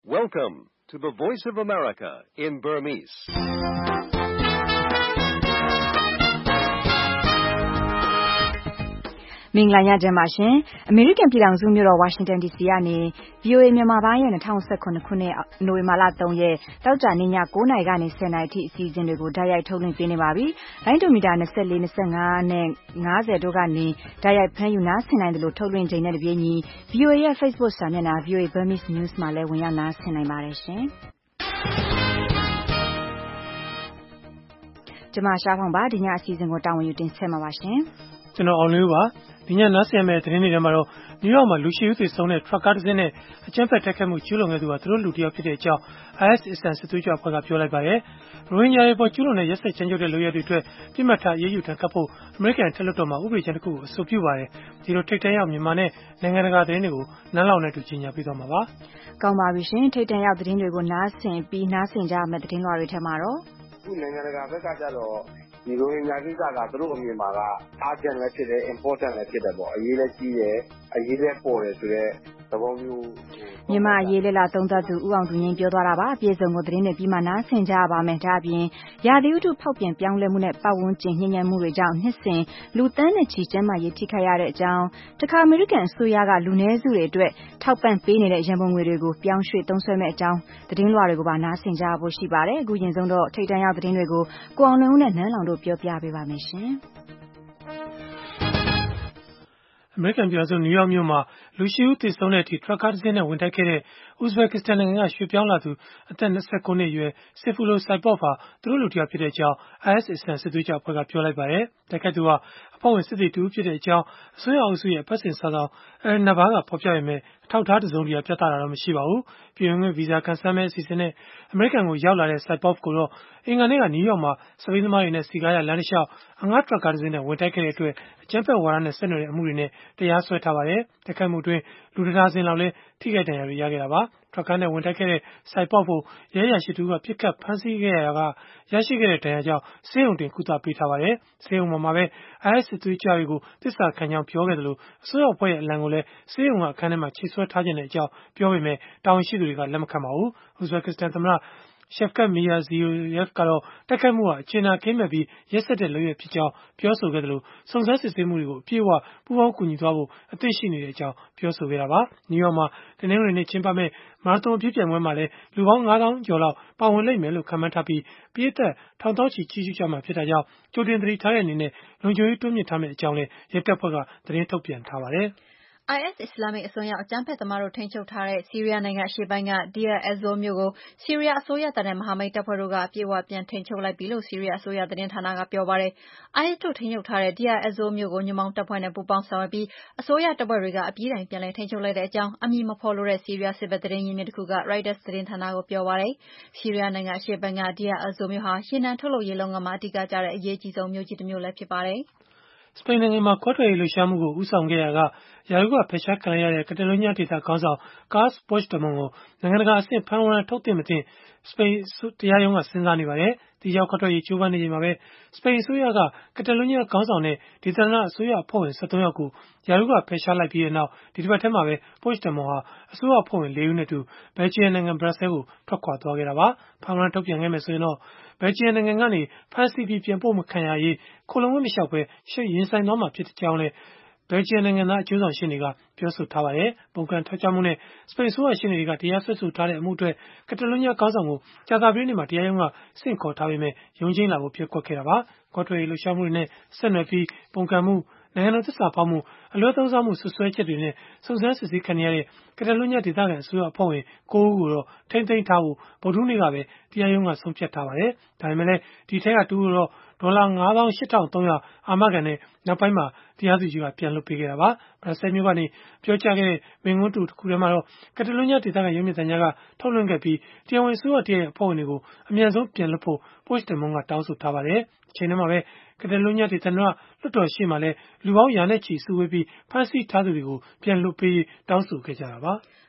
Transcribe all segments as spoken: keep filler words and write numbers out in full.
Welcome to the Voice of America in Burmese. ။မင်္ဂလာညချမ်းပါရှင်။အမေရိကန်ပြည်ထောင်စုမြို့တော်ဝါရှင်တန်ဒီစီကနေ ဗွီအိုအေ မြန်မာပိုင်းရဲ့၂၀၁၇ခုနှစ်နိုဝင်ဘာလ၃ရက်တောက်ကြနေ့ည၉နာရီကနေ၁၀နာရီထိအစီအစဉ်တွေကိုဓာတ်ရိုက်ထုတ်လွှင့်ပေးနေပါပြီ။လိုင်းဒိုမီတာ၂၄ ၂၅နဲ့၅၀တို့ကနေဓာတ်ရိုက်ဖမ်းယူနားဆင်နိုင်တယ်လို့ထုတ်လွှင့်ချိန်နဲ့တပြေးညီ ဗွီအိုအေရဲ့ Facebook စာမျက်နှာ ဗွီအိုအေ Burmese News မှာလည်းဝင်ရောက်နားဆင်နိုင်ပါတယ်ရှင်။ကျွန်မရှားဖောင်ပါဒီညအစီအစဉ်ကိုတာဝန်ယူတင်ဆက်မှာပါရှင်။ကျွန်တော်အောင်လေးပါဒီညနားဆင်မဲ့သတင်းတွေထဲမှာတော့နယူးယောက်မှာလူရှိဦးသေဆုံးတဲ့ထရပ်ကားတစ်စင်းနဲ့အကြမ်းဖက်တိုက်ခိုက်မှုကျူးလွန်ခဲ့သူကသူတို့လူတစ်ယောက်ဖြစ်တဲ့အကြောင်း အိုင်အက်စ် အစ္စလာမ်စစ်သွေးကြွအဖွဲ့ကပြောလိုက်ပါတယ်။ရိုဟင်ဂျာတွေပေါ်ကျူးလွန်တဲ့ရက်စက်ကြမ်းကြုတ်တဲ့လုပ်ရပ်တွေအတွက်ပြစ်မှတ်ထားရေးယူထံကပ်ဖို့အမေရိကန်ထက်လွှတ်တော်မှာဥပဒေကြမ်းတစ်ခုကိုအဆိုပြုပါတယ်။ဒီလိုထိပ်တန်းရောက်မြန်မာနဲ့နိုင်ငံတကာသတင်းတွေကိုနန်းလောင်နဲ့တူကြီးညာပြသွားမှာပါ။ကောင်းပါပြီရှင်ထိပ်တန်းရောက်သတင်းတွေကိုနားဆင်ပြီးနားဆင်ကြမယ့်သတင်းလွှာတွေထဲမှာတော့ခုနိုင်ငံတကာဘက်ကကြတော့ဒီလိုညာကိစ္စကသူတို့အမြင်မှာက urgent လည်းဖြစ်တယ် important လည်းဖြစ်တယ်ပေါ့အရေးလည်းကြီးတယ်အရေးလည်းပေါ်တယ်ဆိုတော့သဘောမျိုးမြန်မာအရေးလေလာသုံးသပ်သူဦးအောင်သူငင်းပြောသွားတာပါအပြည့်စုံကိုသတင်းတွေပြီးမှနားဆင်ကြပါမယ်ဒါအပြင်ရာသီဥတုဖောက်ပြန်ပြောင်းလဲမှုနဲ့ပတ်ဝန်းကျင်ညှဉ်းညမ်းမှုတွေကြောင့်နှစ်စဉ်လူသန်းနဲ့ချီကျန်းမာရေးထိခိုက်ရတဲ့အကြောင်းတခါအမေရိကန်အစိုးရကလူနည်းစုတွေအတွက်ထောက်ပံ့ပေးနေတဲ့ရန်ပုံငွေတွေကိုပြောင်းရွှေ့သုံးစွဲမဲ့အကြောင်းသတင်းလွှာတွေကိုပါနားဆင်ကြဖို့ရှိပါတယ်အခုရင်ဆုံးတော့ထိပ်တန်းရောက်သတင်းတွေကိုကိုအောင်လွင်ဦးနဲ့နန်းလောင်တို့ပြောပြပေးပါမယ်ရှင်အမေရိကန်ပြည်ထောင်စုနယူးယောက်မြို့မှာလူရှိဦးသေဆုံးတဲ့အထိထရပ်ကားတစ်စင်းနဲ့ဝင်တိုက်ခဲ့တဲ့ဥဇဘက်ကစ္စတန်နိုင်ငံကရွှေ့ပြောင်းလာသူအသက်၂၉နှစ်အရွယ်ဆီဖူလိုဆိုင်ပေါ့ဟာသူတို့လူတစ်ယောက်ဖြစ်တဲ့အကြောင်း အိုင်အက်စ် အစ္စလာမ်စစ်သွေးကြွအဖွဲ့ကပြောလိုက်ပါတယ်။တိုက်ခိုက်သူဟာအဖွဲ့ဝင်စစ်သည်တူဖြစ်တဲ့အကြောင်းအစိုးရအုပ်စုရဲ့အပတ်စဉ်စာဆောင်အဲနဘာကဖော်ပြပေမဲ့အထောက်အထားတစုံတရာပြသတာတော့မရှိပါဘူး။ပြည်ဝင်ခွင့်ဗီဇာကန်ဆယ်မဲ့အစီအစဉ်နဲ့အမေရိကန်ကိုရောက်လာတဲ့ဆိုင်ပေါ့ကိုတော့အင်္ဂါနေ့ကနယူးယောက်မှာစပိန်သမားတွေနဲ့စီကားရလမ်းတစ်လျှောက်အငှားထရပ်ကားတစ်စင်းနဲ့ဝင်တိုက်ခဲ့တဲ့အတွက်အကြမ်းဖက်ဝါဒနဲ့ဆက်နွယ်တဲ့အမှုတွေနဲ့တရားစွဲထားပါတယ်။တိုက်ခိုက်မှုအတွင်းလူတစ်ဒါဇင်လောက်လည်းထိခိုက်ဒဏ်ရာတွေရခဲ့တာပါ။ထရပ်ကားနဲ့ဝင်တိုက်ခဲ့တဲ့ဆိုင်ပေါ့ဖို့ရဲရရှိသူကပြစ်ခတ်ဖမ်းဆီးခဲ့ရတာကရရှိခဲ့တဲ့ဒဏ်ရာကြောင့်ဆေးရုံတင်ကုသပေးထားပါတယ်။ဆေးရုံပေါ်မှာပဲ အိုင်အက်စ် စစ်သွေးကြွတွေကိုသစ္စာခံကြောင်းပြောခဲ့တယ်လို့အစိုးရအဖွဲ့ရဲ့အလံကိုလည်းဆေးရုံကအခန်းထဲမှာခြေဆွဲထားခြင်းတဲ့အကြောင်းပြောပေမဲ့တာဝန်ရှိသူတွေကလက်မခံပါဘူး။ဥဇဘက်ကစ္စတန်သမ္မတShavkat Mirziyoyev ကတော့တိုက်ခိုက်မှုဟာအခြေနာကင်းမဲ့ပြီးရက်စက်တဲ့လုပ်ရဖြစ်ကြောင်းပြောဆိုခဲ့တယ်လို့စုံစမ်းစစ်ဆေးမှုတွေကိုအပြည့်အဝပူးပေါင်းကူညီသွားဖို့အသင့်ရှိနေတဲ့အကြောင်းပြောဆိုခဲ့တာပါ။နယူးယောက်မှာတနင်္ဂနွေနေ့ကျင်းပမဲ့မာရသွန်အပြည့်ပြိုင်ပွဲမှာလည်းလူပေါင်းငါးသောင်းကျော်လောက်ပါဝင်လိမ့်မယ်လို့ခန့်မှန်းထားပြီးပရိသတ်ထောင်သောင်းချီကြီးကြွမှာဖြစ်တာကြောင့်ကြိုတင်သတိထားတဲ့အနေနဲ့လုံခြုံရေးတိုးမြှင့်ထားမယ့်အကြောင်းလည်းရဲတပ်ဖွဲ့ကသတင်းထုတ်ပြန်ထားပါတယ်။အိုင်အက်စ် အစ္စလာမစ်အစွန်းရောက်အကြမ်းဖက်သမားတို့ထိန်းချုပ်ထားတဲ့ဆီးရီးယားနိုင်ငံအရှေ့ပိုင်းက Deir ez-Zor မြို့ကိုဆီးရီးယားအစိုးရတပ်နဲ့မဟာမိတ်တပ်ဖွဲ့တို့ကအပြည့်အဝပြန်ထိန်းချုပ်လိုက်ပြီလို့ဆီးရီးယားအစိုးရသတင်းဌာနကပြောပါတယ်။ အိုင်အက်စ်တို့ထိန်းချုပ်ထားတဲ့ Deir ez-Zor မြို့ကိုညွန့်ပေါင်းတပ်ဖွဲ့နဲ့ပူးပေါင်းဆောင်ရွက်ပြီးအစိုးရတပ်ဖွဲ့တွေကအပြီးတိုင်ပြန်လည်ထိန်းချုပ်လိုက်တဲ့အကြောင်းအမည်မဖော်လိုတဲ့ဆီးရီးယားစစ်ဘက်သတင်းရင်းမြစ်တစ်ခုက Reuters သတင်းဌာနကိုပြောပါတယ်။ဆီးရီးယားနိုင်ငံအရှေ့ပိုင်းက Deir ez-Zor မြို့ဟာရေနံထုတ်လုပ်ရေးလုပ်ငန်းမှာအဓိကကျတဲ့အရေးကြီးဆုံးမြို့ကြီးတစ်မြို့လည်းဖြစ်ပါတယ်။စပိန်နိုင်ငံမှာခွဲထွက်ရေးလှုပ်ရှားမှုကိုဦးဆောင်ခဲ့ရာကရာထူးကဖယ်ရှားခံလိုက်ရတဲ့ကက်တလိုးညားဒေသခေါင်းဆောင် Carles Puigdemont ကိုနိုင်ငံတကာအဆင့်ဖမ်းဝရမ်းထုတ်သင့်မသင့်စပိန်တရားရုံးကစဉ်းစားနေပါတယ်။ဒီရောက်ခွဲထွက်ရေးကြိုးပမ်းနေချိန်မှာပဲစပိန်အစိုးရကကက်တလိုးညားခေါင်းဆောင်တဲ့ဒေသနာအစိုးရအဖွဲ့ဝင်၁၃ယောက်ကိုရာထူးကဖယ်ရှားလိုက်ပြီးတဲ့နောက်ဒီတစ်ပတ်ထဲမှာပဲ Puigdemont ဟာအစိုးရအဖွဲ့ဝင်လေးဦးနဲ့တူဘယ်လ်ဂျီယံနိုင်ငံဘရပ်ဆဲကိုထွက်ခွာသွားခဲ့တာပါ။ဖမ်းဝရမ်းထုတ်ပြန်ခဲ့မယ်ဆိုရင်တော့ဘယ်လ်ဂျီယံနိုင်ငံကနေဖမ်းဆီးပြီးပြန်ပို့မခံရရေးခိုလှုံခွင့်မလျှောက်ဘဲရှေ့ရင်ဆိုင်သွားမှာဖြစ်ကြောင်းလည်းဘယ်လ်ဂျီယံနိုင်ငံသားအကျိုးဆောင်ရှေ့နေကပြောဆိုထားပါတယ်။ပုံကန်ထွက်ကြမှုနဲ့စပိန်အစိုးရရှေ့နေတွေကတရားစွဲဆိုထားတဲ့အမှုအတွက်ကက်တလိုးညားခေါင်းဆောင်ကိုကြာသပတေးနေ့မှာတရားရုံးကဆင့်ခေါ်ထားပေမဲ့ရုံးချိန်းလာဖို့ပျက်ကွက်ခဲ့တာပါ။ခွဲထွက်ရေးလှုပ်ရှားမှုတွေနဲ့ဆက်နွယ်ပြီးပုံကန်မှုနိုင်ငံတော်သစ္စာဖောက်မှုအလွဲသုံးစားမှုဆွဆွဲချက်တွေနဲ့စုံစမ်းစစ်ဆေးခံရတဲ့ကက်တလိုးညားဒေသခံအစိုးရအဖွဲ့ဝင်ကိုးဦးကိုတော့ထိန်းသိမ်းထားဖို့ဗုဒ္ဓဟူးနေ့ကပဲတရားရုံးကဆုံးဖြတ်ထားပါတယ်။ဒါပေမဲ့လည်းဒီထဲကတူကိုတော့ဒေါ်လာငါးသောင်းရှစ်ထောင်သုံးရာအာမခံနဲ့နောက်ပိုင်းမှာတရားသူကြီးကပြန်လွှတ်ပေးခဲ့တာပါ။ဘရပ်ဆဲမြို့ကနေပြောကြားခဲ့တဲ့မိန့်ခွန်းတူတစ်ခုထဲမှာတော့ကက်တလိုးညားဒေသခံရုံးမြစ်တန်းကြားကထုတ်လွှင့်ခဲ့ပြီးတရားဝင်အစိုးရတရဲ့အဖွဲ့ဝင်တွေကိုအမြန်ဆုံးပြန်လွှတ်ဖို့ Puigdemont ကတောင်းဆိုထားပါတယ်။အချိန်ထဲမှာပဲကက်တလိုးညားဒေသနာလွှတ်တော်ရှေ့မှာလည်းလူပေါင်းရာနဲ့ချီစုဝေးပြီးဖမ်းဆီးထားသူတွေကိုပြန်လွှတ်ပေးတောင်းဆိုခဲ့ကြတာပါ။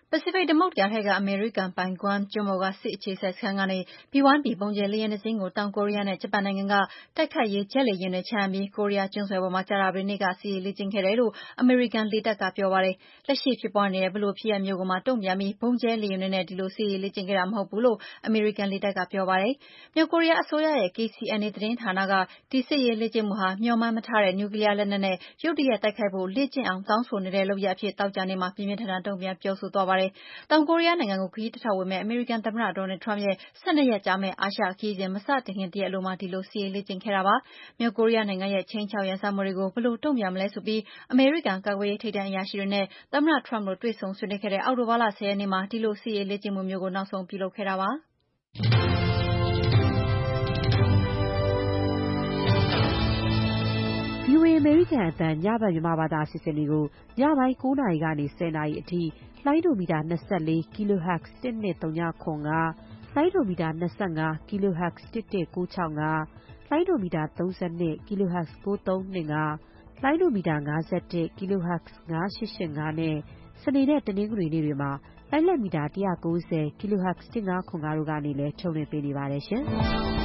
ပစိဖိတ်သမုဒ္ဒရာထဲကအမေရိကန်ပိုင် Guam ကျွန်းပေါ်ကစစ်အခြေစိုက်စခန်းကနေ ဘီ ဝမ် ဘီ ဗုံးကြဲလေယာဉ်နှစ်စင်းကိုတောင်ကိုရီးယားနဲ့ဂျပန်နိုင်ငံကတိုက်ခိုက်ရေးဂျက်လေယာဉ်တွေချအပြီးကိုရီးယားကျွန်းဆွယ်ပေါ်မှာကြာသပတေးနေ့ကစစ်ရေးလေ့ကျင့်ခဲ့တယ်လို့အမေရိကန်လေတပ်ကပြောပါတယ်။လက်ရှိဖြစ်ပွားနေတဲ့ဘယ်လိုဖြစ်ရပ်မျိုးကိုမှတုံ့ပြန်ပြီးဗုံးကြဲလေယာဉ်တွေနဲ့ဒီလိုစစ်ရေးလေ့ကျင့်ခဲ့တာမဟုတ်ဘူးလို့အမေရိကန်လေတပ်ကပြောပါတယ်။မြောက်ကိုရီးယားအစိုးရရဲ့ K C N A သတင်းဌာနကဒီစစ်ရေးလေ့ကျင့်မှုဟာမျှော်မှန်းမထားတဲ့နျူကလ িয়ার လက်နက်နဲ့ရုတ်တရက်တိုက်ခိုက်ဖို့လေ့ကျင့်အောင်တောင်းဆိုနေတဲ့လုပ်ရပ်အဖြစ်သောကြာနေ့မှာပြင်းပြင်းထန်ထန်တုံ့ပြန်ပြောဆိုသွားပါတယ်။တောင်ကိုရီးယားနိုင်ငံကိုခရီးတစ်ထောက်ဝင်မဲ့အမေရိကန်သမ္မတဒေါ်နယ်ထရမ့်ရဲ့ဆယ်နှစ်ရက်ကြာမယ့်အာရှခရီးစဉ်မစတင်ခင်တရက်အလိုမှာဒီလိုစစ်ရေးလေ့ကျင့်ခဲ့တာပါ။မြောက်ကိုရီးယားနိုင်ငံရဲ့ခြိမ်းခြောက်ရန်စမှုတွေကိုဘယ်လိုတုံ့ပြန်မလဲဆိုပြီးအမေရိကန်ကာကွယ်ရေးထိပ်တန်းအရာရှိတွေနဲ့သမ္မတထရမ့်တို့တွေ့ဆုံဆွေးနွေးခဲ့တဲ့အောက်တိုဘာလဆယ်ရက်နေ့မှာဒီလိုစစ်ရေးလေ့ကျင့်မှုမျိုးကိုနောက်ဆုံးပြုလုပ်ခဲ့တာပါ။ဗွီအိုအေ အမေရိကန်အသံညဘက်မြန်မာဘာသာအစီအစဉ်တွေကိုညပိုင်းကိုးနာရီကနေဆယ်နာရီအထိလိုင်းဒိုမီတာ နှစ်၄ kHz တစ်နှစ်သုံးခု လိုင်းဒိုမီတာ နှစ်၅ kHz တစ်တစ်ကိုး၆၅ လိုင်းဒိုမီတာ သုံး၂ kHz ကိုးသုံး၂၅ လိုင်းဒိုမီတာ ၅၁ kHz ငါးရှစ်ရှစ်ငါးနဲ့စနေနဲ့တနင်္ဂနွေနေ့တွေမှာလိုင်းလက်မီတာ ၁၉၀ kHz တစ်ငါးခု၅တို့ကနေလည်းထုတ်လွှင့်ပေးနေပါတယ်ရှင်။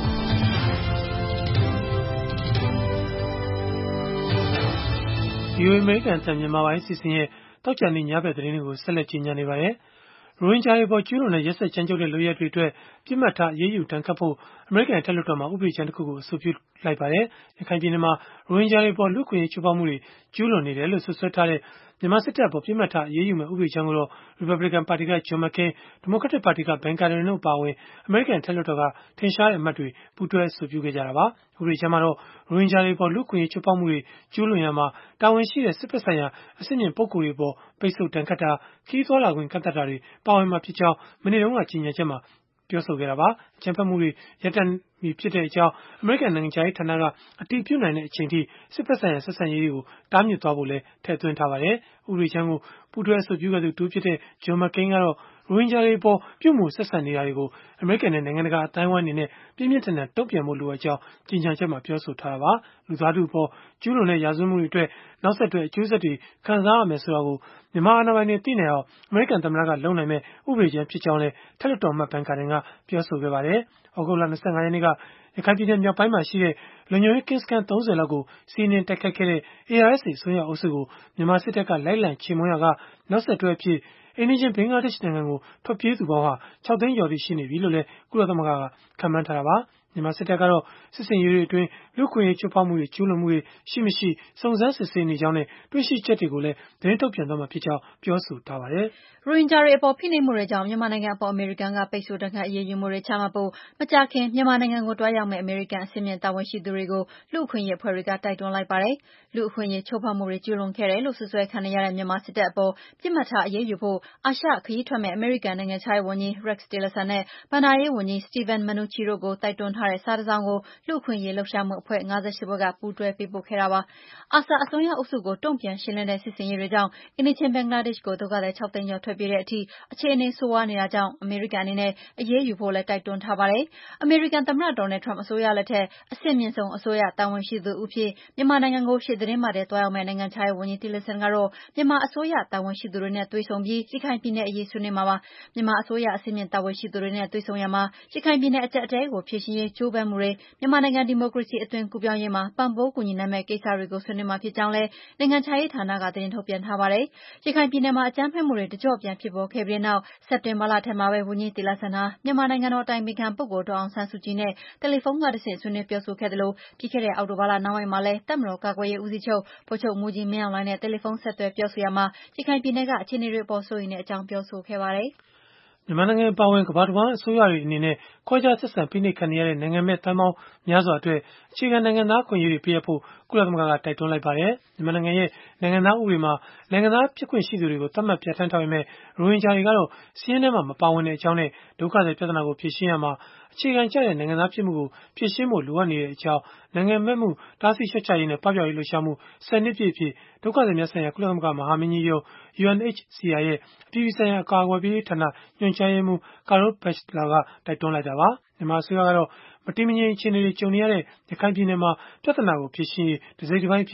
ဗွီအိုအေ အမေရိကန်အသံမြန်မာပိုင်းအစီအစဉ်ရဲ့သောကြာနေ့ညဘက်သတင်းတွေကိုဆက်လက်ကြီးညာနေပါတယ်။ရိုဟင်ဂျာတွေပေါ်ကျူးလွန်တဲ့ရက်စက်ကြမ်းကြုတ်တဲ့လုပ်ရပ်တွေအတွက်ပြစ်မှတ်ထားအရေးယူဒဏ်ခတ်ဖို့အမေရိကန်အထက်လွှတ်တော်မှာဥပဒေကြမ်းတစ်ခုကိုအဆိုပြုလိုက်ပါတယ်။ရခိုင်ပြည်နယ်မှာရိုဟင်ဂျာတွေပေါ်လူ့အခွင့်အရေးချိုးဖောက်မှုတွေကျူးလွန်နေတယ်လို့စွပ်စွဲထားတဲ့မြန်မာစစ်တပ်အပေါ်ပြစ်မှတ်ထားအရေးယူမယ့်ဥပဒေကြမ်းကိုတော့ Republican ပါတီက John McCain, Democratic ပါတီက Ben Cardin တို့အပါအဝင်အမေရိကန်အထက်လွှတ်တော်ကထင်ရှားတဲ့အမတ်တွေပူးတွဲအဆိုပြုခဲ့ကြတာပါ။ဥပဒေကြမ်းမှာတော့ရိုဟင်ဂျာတွေပေါ်လူ့အခွင့်အရေးချိုးဖောက်မှုတွေကျူးလွန်ရာမှာတာဝန်ရှိတဲ့စစ်ဘက်ဆိုင်ရာအဆင့်မြင့်ပုဂ္ဂိုလ်တွေအပေါ်ပိတ်ဆို့ဒဏ်ခတ်တာခရီးသွားလာခွင့်ကန့်သတ်တာတွေပါဝင်မှာဖြစ်ကြောင်းမနေ့တုန်းကကြေညာချက်မှာပြောဆိုခဲ့တာပါ။အကြမ်းဖက်မှုတွေရပ်တန့်ပြီဖြစ်တဲ့အကြောင်းအမေရိကန်နိုင်ငံခြားရေးဌာနကအတည်ပြုနိုင်တဲ့အချိန်ထိစစ်ဘက်ဆိုင်ရာဆက်ဆံရေးတွေကိုတားမြစ်သွားဖို့လည်းထည့်သွင်းထားပါတယ်။ဥပဒေကြမ်းကိုပူးတွဲအဆိုပြုခဲ့သူတူဖြစ်တဲ့ John McCain ကတော့ရိုဟင်ဂျာတွေပေါ်ပြုမှုဆက်ဆံနေတာတွေကိုအမေရိကန်နဲ့နိုင်ငံတကာအသိုင်းအဝိုင်းအနေနဲ့ပြင်းပြင်းထန်ထန်တုံ့ပြန်ဖို့လိုအပ်ကြောင်းကြေညာချက်မှာပြောဆိုထားတာပါ။လူသားထုအပေါ်ကျူးလွန်တဲ့ရာဇဝတ်မှုတွေအတွက်နောက်ဆက်တွဲအကျိုးဆက်တွေခံစားရမယ်ဆိုတာကိုမြန်မာအာဏာပိုင်တွေသိနိုင်အောင်အမေရိကန်သမ္မတကလုပ်နိုင်မဲ့ဥပဒေကြမ်းဖြစ်ကြောင်းလည်းထက်လွှတ်တော်အမတ် Ben Cardin ကပြောဆိုခဲ့ပါတယ်။ဩဂုတ်လ၂၅ရက်နေ့ကရခိုင်ပြည်နယ်မြောက်ပိုင်းမှာရှိတဲ့လုံခြုံရေးကင်းစခန်းသုံးဆယ်လောက်ကိုစီးနင်းတိုက်ခိုက်ခဲ့တဲ့ A R S A အစွန်းရောက်အုပ်စုကိုမြန်မာစစ်တပ်ကလိုက်လံချေမှုန်းရာကနောက်ဆက်တွဲအဖြစ်အိမ်နီးချင်းဘင်္ဂလားဒေ့ရှ်နိုင်ငံကိုထွက်ပြေးသူပေါင်းဟာခြောက်သိန်းကျော်ရှိနေပြီလို့လည်းကုလသမဂ္ဂကခန့်မှန်းထားတာပါ။မြန်မာစစ်တပ်ကတော့စစ်စင်ရေးတွေအတွင်းလူ့အခွင့်အရေးချိုးဖောက်မှုတွေကျူးလွန်မှုတွေရှိမရှိစုံစမ်းစစ်ဆေးနေကြောင်းနဲ့တွေ့ရှိချက်တွေကိုလည်းသတင်းထုတ်ပြန်သွားမှာဖြစ်ကြောင်းပြောဆိုထားပါတယ်။ရိုဟင်ဂျာတွေအပေါ်ဖိနှိပ်မှုတွေကြောင့်မြန်မာနိုင်ငံအပေါ်အမေရိကန်ကပိတ်ဆို့ဒဏ်ခတ်အရေးယူမှုတွေချမှတ်ဖို့မကြာခင်မြန်မာနိုင်ငံကိုတွားရောက်မယ့်အမေရိကန်အဆင့်မြင့်တာဝန်ရှိသူတွေကိုလူ့အခွင့်အရေးအဖွဲ့တွေကတိုက်တွန်းလိုက်ပါတယ်။လူ့အခွင့်အရေးချိုးဖောက်မှုတွေကျူးလွန်ခဲ့တယ်လို့စွပ်စွဲခံနေရတဲ့မြန်မာစစ်တပ်အပေါ်ပြစ်မှတ်ထားအရေးယူဖို့အာရှခရီးထွက်မယ့်အမေရိကန်နိုင်ငံခြားရေးဝန်ကြီး Rex Tillerson နဲ့ဘဏ္ဍာရေးဝန်ကြီး Steven Mnuchin တို့ကိုတိုက်တွန်းထားတဲ့စာတစ်စောင်ကိုလူ့အခွင့်အရေးလှုပ်ရှားမှုအဖွဲ့၅၈ဖွဲ့ကပူးတွဲပေးပို့ခဲ့တာပါ။ ARSA အစွန်းရောက်အုပ်စုကိုတုံ့ပြန်ရှင်းလင်းတဲ့စစ်ဆင်ရေးတွေကြောင့်အိမ်နီးချင်းဘင်္ဂလားဒေ့ရှ်ကိုဒုက္ခသည်ခြောက်သိန်းကျော်ထွက်ပြေးတဲ့အထိအခြေအနေဆိုးဝါးနေတာကြောင့်အမေရိကန်အနေနဲ့အရေးယူဖို့လည်းတိုက်တွန်းထားပါတယ်။အမေရိကန်သမ္မတဒေါ်နယ်ထရမ့်အစိုးရလက်ထက်အဆင့်မြင့်ဆုံးအစိုးရတာဝန်ရှိသူတဦးအဖြစ်မြန်မာနိုင်ငံကိုရှေ့သီတင်းပတ်ထဲသွားရောက်မယ့်နိုင်ငံခြားရေးဝန်ကြီး Tillerson ကတော့မြန်မာအစိုးရတာဝန်ရှိသူတွေနဲ့တွေ့ဆုံပြီးရခိုင်ပြည်နယ်အရေးဆွေးနွေးမှာပါ။မြန်မာအစိုးရအဆင့်မြင့်တာဝန်ရှိသူတွေနဲ့တွေ့ဆုံရာမှာရခိုင်ပြည်နယ်အကျပ်အတည်းကိုဖြေရှင်းရေးကြိုးပမ်းမှုတွေမြန်မာနိုင်ငံဒီမိုကရေစီအသွင်ကူးပြောင်းရေးမှာပံ့ပိုးကူညီနိုင်မယ့်ကိစ္စတွေကိုဆွေးနွေးမှာဖြစ်ကြောင်းလည်းနိုင်ငံခြားရေးဌာနကသတင်းထုတ်ပြန်ထားပါတယ်။ရခိုင်ပြည်နယ်မှာအကြမ်းဖက်မှုတွေတကျော့ပြန်ဖြစ်ပေါ်ခဲ့ပြီးတဲ့နောက်စက်တင်ဘာလထဲမှာပဲဝန်ကြီး Tillerson ဟာမြန်မာနိုင်ငံတော်အတိုင်ပင်ခံပုဂ္ဂိုလ်ဒေါ်အောင်ဆန်းစုကြည်နဲ့တယ်လီဖုန်းကတဆင့်ဆွေးနွေးပြောဆိုခဲ့သလိုပြီးခဲ့တဲ့အောက်တိုဘာလနှောင်းပိုင်းမှာလည်းတပ်မတော်ကာကွယ်ရေးဦးစီးချုပ်ဗိုလ်ချုပ်မှူးကြီးမင်းအောင်လှိုင်နဲ့တယ်လီဖုန်းဆက်သွယ်ပြောဆိုရာမှာရခိုင်ပြည်နယ်ကအခြေအနေတွေအပေါ်စိုးရိမ်တဲ့အကြောင်းပြောဆိုခဲ့ပါတယ်။မြန်မာနိုင်ငံအပါအဝင်ကမ္ဘာတဝန်းအစိုးရတွေအနေနဲ့ခွဲခြားဆက်ဆံဖိနှိပ်ခံနေရတဲ့နိုင်ငံမဲ့သန်းပေါင်းများစွာအတွက်အခြေခံနိုင်ငံသားအခွင့်အရေးတွေပေးအပ်ဖို့ကုလသမဂ္ဂကတိုက်တွန်းလိုက်ပါတယ်။မြန်မာနိုင်ငံရဲ့နိုင်ငံသားဥပဒေမှာနိုင်ငံသားဖြစ်ခွင့်ရှိသူတွေကိုသတ်မှတ်ပြဋ္ဌာန်းထားပေမဲ့ရိုဟင်ဂျာတွေကတော့စီးရင်ထဲမှာမပါဝင်တဲ့အကြောင်းနဲ့ဒုက္ခသည်ပြဿနာကိုဖြေရှင်းရမှာအခြေခံကျတဲ့နိုင်ငံသားဖြစ်မှုကိုဖြေရှင်းဖို့လိုအပ်နေတဲ့အကြောင်းနိုင်ငံမဲ့မှုတားဆီးလျှော့ချရေးနဲ့ပပျောက်ရေးလှုပ်ရှားမှုဆယ်နှစ်ပြည့်အဖြစ်ဒုက္ခသည်များဆိုင်ရာကုလသမဂ္ဂမဟာမင်းကြီးရုံး U N H C R ရဲ့အပြည်ပြည်ဆိုင်ရာအကာအကွယ်ပေးရေးဌာနညွှန်ကြားရေးမှူး Carol Batchelor ကတိုက်တွန်းလိုက်တာပါ။မြန်မာအစိုးရကတော့မတည်မငြိမ်အခြေအနေတွေကြုံနေရတဲ့ရခိုင်ပြည်နယ်မှာပြဿနာကိုဖြေရှင်းရေးတစိတ်တစ်ပိုင်းအဖြစ်န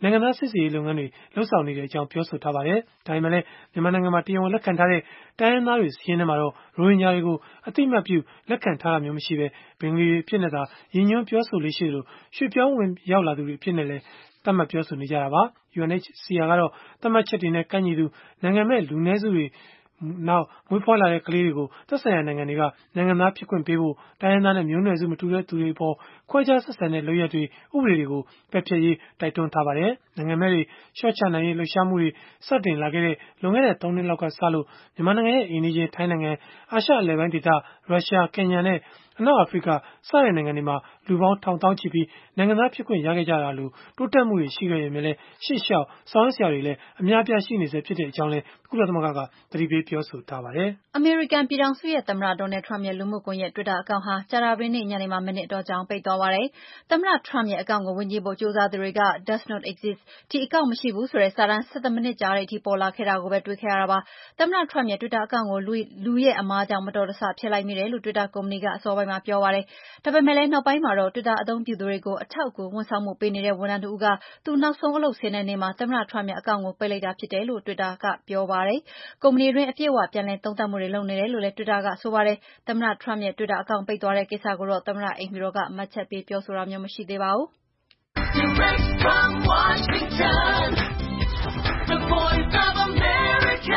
နိုင်ငံသားစစ်ဆေးရေးလုပ်ငန်းတွေလှုပ်ဆောင်နေတဲ့အကြောင်းပြောဆိုထားပါတယ်။ဒါပေမဲ့လည်းမြန်မာနိုင်ငံမှာတရားဝင်လက်ခံထားတဲ့တိုင်းရင်းသားတွေစီးရင်ထဲမှာတော့ရိုဟင်ဂျာတွေကိုအသိအမှတ်ပြုလက်ခံထားတာမျိုးမရှိဘဲဘင်္ဂလီတွေအဖြစ်နဲ့သာရည်ညွှန်းပြောဆိုလေးရှိလို့ရွှေ့ပြောင်းဝင်ရောက်လာသူတွေအဖြစ်နဲ့လည်းသတ်မှတ်ပြောဆိုနေကြတာပါ။ ယူအန်အိတ်စီအာ ကတော့သတ်မှတ်ချက်တွေနဲ့ကိုက်ညီသူနိုင်ငံမဲ့လူနည်းစုတွေနောက်မွေးဖွားလာတဲ့ကလေးတွေကိုသက်ဆိုင်ရာနိုင်ငံတွေကနိုင်ငံသားဖြစ်ခွင့်ပေးဖို့တိုင်းရင်းသားနဲ့မျိုးနွယ်စုမတူတဲ့သူတွေပေါ်ခွဲခြားဆက်ဆံတဲ့လုပ်ရက်တွေဥပဒေတွေကိုပယ်ဖျက်ရေးတိုက်တွန်းထားပါတယ်။နိုင်ငံမဲ့တွေရှော့ချနိုင်ရေးလှုပ်ရှားမှုတွေစတင်လာခဲ့တဲ့လွန်ခဲ့တဲ့သုံးနှစ်လောက်ကစလို့မြန်မာနိုင်ငံရဲ့အိမ်နီးချင်းထိုင်းနိုင်ငံအာရှအလယ်ပိုင်းဒေသရုရှားကင်ညာနဲ့အနောက်အာဖရိကစတဲ့နိုင်ငံတွေမှာလူပေါင်းထောင်သောင်းချီပြီးနိုင်ငံသားဖြစ်ခွင့်ရခဲ့ကြတာလို့တိုးတက်မှုတွေရှိခဲ့ရမယ်လေရှေ့လျှောက်ဆောင်ရွက်စရာတွေလည်းအများပြားရှိနေစေဖြစ်တဲ့အကြောင်းလည်းကုလသမဂ္ဂကသတိပေးပြောဆိုထားပါတယ်။အမေရိကန်ပြည်ထောင်စုရဲ့သမ္မတ Donald Trump ရဲ့လူမှုကွန်ရက် Twitter အကောင့်ဟာကြာသပတေးနေ့ညနေမှာမိနစ်အတော်ကြာပိတ်သွားပါတယ်။သမ္မတ Trump ရဲ့အကောင့်ကိုဝင်ကြည့်ဖို့ကြိုးစားသူတွေက Does not exist ဒီအကောင့်မရှိဘူးဆိုတဲ့စာတန်းဆယ်မိနစ်ကြာတဲ့အထိပေါ်လာခဲ့တာကိုပဲတွေ့ခဲ့ရတာပါ။သမ္မတ Trump ရဲ့ Twitter အကောင့်ကိုလူလူရဲ့အမှားကြောင့်မတော်တဆဖျက်လိုက်မိတယ်လို့ Twitter ကုမ္ပဏီကအစောပိုင်းမှာပြောပါတယ်။ဒါပေမဲ့လည်းနောက်ပိုင်းမှာတော့ Twitter အသုံးပြုသူတွေကိုအထောက်အကူဝန်ဆောင်မှုပေးနေတဲ့ဝန်ထမ်းတဦးကသူနောက်ဆုံးအလုပ်ဆင်းတဲ့နေ့မှာသမ္မတ Trump ရဲ့အကောင့်ကိုပိတ်လိုက်တာဖြစ်တယ်လို့ Twitter ကပြောပါတယ်။ကုမ္ပဏီတွင်းအပြည့်အဝပြန်လည်သုံးသပ်မှုတွေလုပ်နေတယ်လို့လည်း Twitter ကဆိုပါတယ်။သမ္မတ Trump ရဲ့ Twitter အကောင့်ပိတ်သွားတဲ့ကိစ္စကိုတော့သမ္မတအိမ်ဖြူတော်ကမှတ်ချက်ပေးပြောဆိုတာမျိုးမရှိသေးပါဘူး။ Direct from Washington, the voice of America,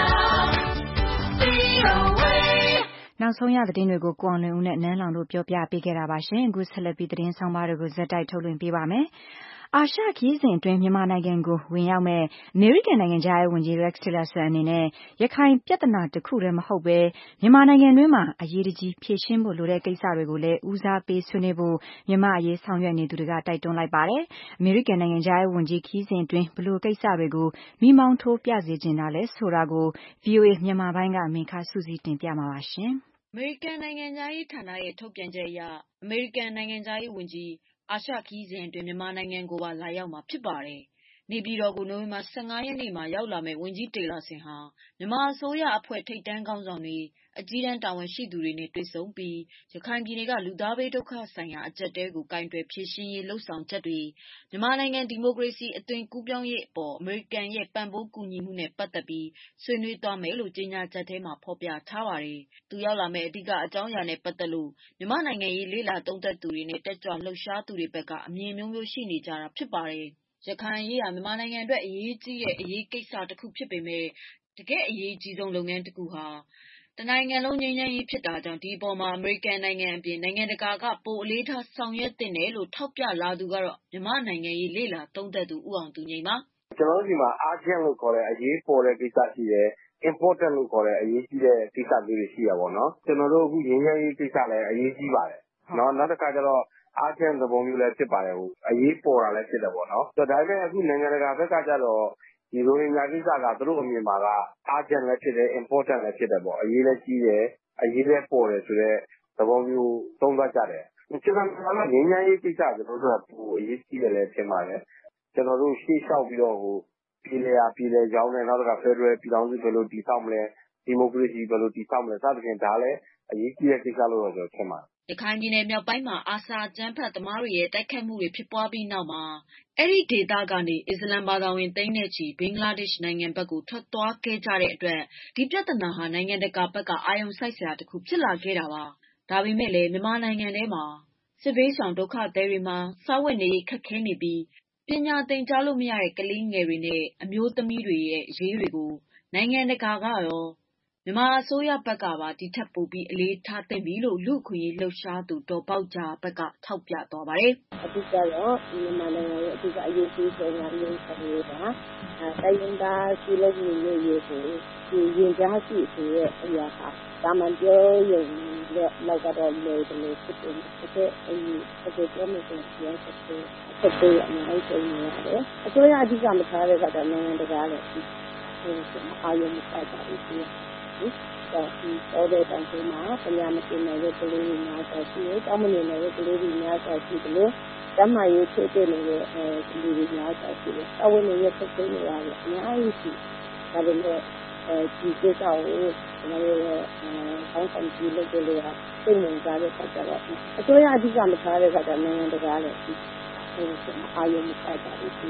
V O A နောက်ဆုံးရသတင်းတွေကိုကိုအောင်လွင်ဦးနဲ့နန်းလောင်တို့ပြောပြပေးခဲ့တာပါရှင်။အခုဆက်လက်ပြီးသတင်းဆောင်မတွေကိုဇက်တိုက်ထုတ်လွှင့်ပေးပါမယ်။အာရှခရီးစဉ်အတွင်းမြန်မာနိုင်ငံကိုဝင်ရောက်မဲ့အမေရိကန်နိုင်ငံခြားရေးဝန်ကြီး Rex Tillerson အနေနဲ့ရခိုင်ပြဿနာတစ်ခုတည်းမဟုတ်ပဲမြန်မာနိုင်ငံတွင်းမှာအရေးတကြီးဖြေရှင်းဖို့လိုတဲ့ကိစ္စတွေကိုလည်းဦးစားပေးဆွေးနွေးဖို့မြန်မာအရေးဆောင်ရွက်နေသူတွေကတိုက်တွန်းလိုက်ပါတယ်။အမေရိကန်နိုင်ငံခြားရေးဝန်ကြီးခရီးစဉ်အတွင်းဘလို့ကိစ္စတွေကိုမိမောင်းထိုးပြစေချင်တာလဲဆိုတာကို V O A မြန်မာပိုင်းကမင်ခါစုစည်းတင်ပြမှာပါရှင်။အမေရိကန်နိုင်ငံခြားရေးဌာနရဲ့ထုတ်ပြန်ချက်အရအမေရိကန်နိုင်ငံခြားရေးဝန်ကြီးအာရှခရီးစဉ်အတွင်းမြန်မာနိုင်ငံကိုပါလာရောက်မှာဖြစ်ပါတယ်။နေပြည်တော်ကိုနိုဝင်ဘာ၁၅ရက်နေ့မှာရောက်လာမယ့်ဝန်ကြီးတေလာဆင်ဟာမြန်မာအစိုးရအဖွဲ့ထိပ်တန်းခေါင်းဆောင်တွေအကြီးတန်းတာဝန်ရှိသူတွေနဲ့တွေ့ဆုံပြီးရခိုင်ပြည်နယ်ကလူသားဘေးဒုက္ခဆိုင်ရာအကျပ်တဲကိုကိုင်တွယ်ဖြေရှင်းရေးလှုပ်ဆောင်ချက်တွေမြန်မာနိုင်ငံဒီမိုကရေစီအသွင်ကူးပြောင်းရေးအပေါ်အမေရိကန်ရဲ့ပံ့ပိုးကူညီမှုနဲ့ပတ်သက်ပြီးဆွေးနွေးသွားမယ်လို့ကြေညာချက်ထဲမှာဖော်ပြထားပါတယ်။သူရောက်လာမယ့်အဓိကအကြောင်းအရာနဲ့ပတ်သက်လို့မြန်မာနိုင်ငံရေးလေ့လာသုံးသပ်သူတွေနဲ့တက်ကြွလှုပ်ရှားသူတွေဘက်ကအမြင်မျိုးမျိုးရှိနေကြတာဖြစ်ပါတယ်။ရခိုင်ရေးဟာမြန်မာနိုင်ငံအတွက်အရေးကြီးတဲ့အရေးကိစ္စတစ်ခုဖြစ်ပေမဲ့တကယ့်အရေးကြီးဆုံးလုပ်ငန်းတစ်ခုဟာတနိုင်ငံလုံးငြိမ်းချမ်းရေးဖြစ်တာကြောင့်ဒီအပေါ်မှာအမေရိကန်နိုင်ငံအပြင်နိုင်ငံတကာကပိုအလေးထားဆောင်ရွက်သင့်တယ်လို့ထောက်ပြလာသူကတော့မြန်မာနိုင်ငံရေးလေ့လာသုံးသပ်သူဦးအောင်သူငြိမ်းပါ။ကျွန်တော်တို့ဒီမှာ urgent လို့ခေါ်တဲ့အရေးပေါ်တဲ့ကိစ္စရှိတယ်။ important လို့ခေါ်တဲ့အရေးကြီးတဲ့ကိစ္စမျိုးတွေရှိရပါတော့။ကျွန်တော်တို့အခုငြိမ်းချမ်းရေးကိစ္စလည်းအရေးကြီးပါတယ်။နော်နောက်တစ်ခါကျတော့urgent သဘောမျိုးလည်းဖြစ်ပါတယ်။အရေးပေါ်တာလည်းဖြစ်တယ်ပေါ့နော်။ဒါပေမဲ့အခုနိုင်ငံတကာဘက်ကကျတော့ဒီရိုဟင်ဂျာကိစ္စကသူတို့အမြင်မှာက urgent လည်းဖြစ်တယ် important လည်းဖြစ်တယ်ပေါ့။အရေးလည်းကြီးတယ်အရေးလည်းပေါ်တယ်ဆိုတဲ့သဘောမျိုးသုံးသပ်ကြတယ်။ကျွန်တော်တို့ငြိမ်းချမ်းရေးကိစ္စကျွန်တော်တို့ကပိုအရေးကြီးတယ်လည်းထင်ပါတယ်။ကျွန်တော်တို့ရှေ့လျှောက်ပြီးတော့ဟိုပြည်လေရာပြည်လေကြောင်းနဲ့နောက်တစ်ခါ Federal ပြည်ထောင်စုဘယ်လိုတည်ဆောက်မလဲဒီမိုကရေစီဘယ်လိုတည်ဆောက်မလဲစသဖြင့်ဒါလည်းအရေးကြီးတဲ့ကိစ္စလို့တော့ကျွန်တော်ထင်ပါတယ်ရခိုင်ပြည်နယ်မြောက်ပိုင်းမှာအာဆာအကြမ်းဖက်သမားတွေရဲ့တိုက်ခိုက်မှုတွေဖြစ်ပွားပြီးနောက်မှာအဲ့ဒီဒေသကနေအစ္စလမ်ဘာသာဝင်သိန်းနဲ့ချီဘင်္ဂလားဒေ့ရှ်နိုင်ငံဘက်ကိုထွက်သွားခဲ့ကြတဲ့အတွက်ဒီပြဿနာဟာနိုင်ငံတကာဘက်ကအာရုံစိုက်စရာတစ်ခုဖြစ်လာခဲ့တာပါ။ဒါပေမဲ့လည်းမြန်မာနိုင်ငံထဲမှာစစ်ဘေးရှောင်ဒုက္ခသည်တွေမှာစားဝတ်နေရေးခက်ခဲနေပြီးပညာသင်ကြားလို့မရတဲ့ကလေးငယ်တွေနဲ့အမျိုးသမီးတွေရဲ့အရေးတွေကိုနိုင်ငံတကာကရောမြန်မာအစိုးရဘက်ကပါဒီထက်ပိုပြီးအလေးထားသင့်ပြီလို့လူ့အခွင့်အရေးလှုပ်ရှားသူဒေါ်ပေါက်ဂျာဘက်ကထောက်ပြသွားပါတယ်။အဓိကတော့ဒီမြန်မာနိုင်ငံရဲ့အဓိကအရေးကြီးဆုံးကမျိုးစမျိုးကတိုင်းရင်းသားစီးလုံးမျိုးရေးကိုဒီရင်ကြားရှိဆိုရဲ့အရာဟာဒါမှပြောရင်လည်းကတော့လေတယ်လို့ဖြစ်တယ်။အဲဒီအဲဒီပြောမယ်ဆိုရင်ဆက်ပြီးဆက်ပြီးအများကြီးနေရတယ်။အစိုးရအဓိကမထားတဲ့ကတော့နိုင်ငံတကာလည်းဒီအာရုံစိုက်တာရှိတယ်။တော့ဒီပေါ်တဲ့တောင်ကျမှာပညာမသင်နိုင်တဲ့ကလေးတွေများစွာရှိတယ်။တောင်းမနေနိုင်တဲ့ကလေးတွေများစွာရှိတယ်လို့ဓမ္မရေးဖြစ်တဲ့နေတဲ့အဲဒီလူတွေများစွာရှိတယ်။အဝိနည်းရဲ့ဖြစ်တဲ့နေရာတွေအများကြီးရှိ။ဒါပေမဲ့အဲဒီကိစ္စကိုကျွန်တော်တို့အောင်းဆောင်ကြည့်လို့လေဟာသိနေကြတဲ့ခါကျတော့အစိုးရအဓိကမထားတဲ့ခါကျနိုင်ငံတကာလည်းဒီအာရုံစိုက်တာရှိတယ်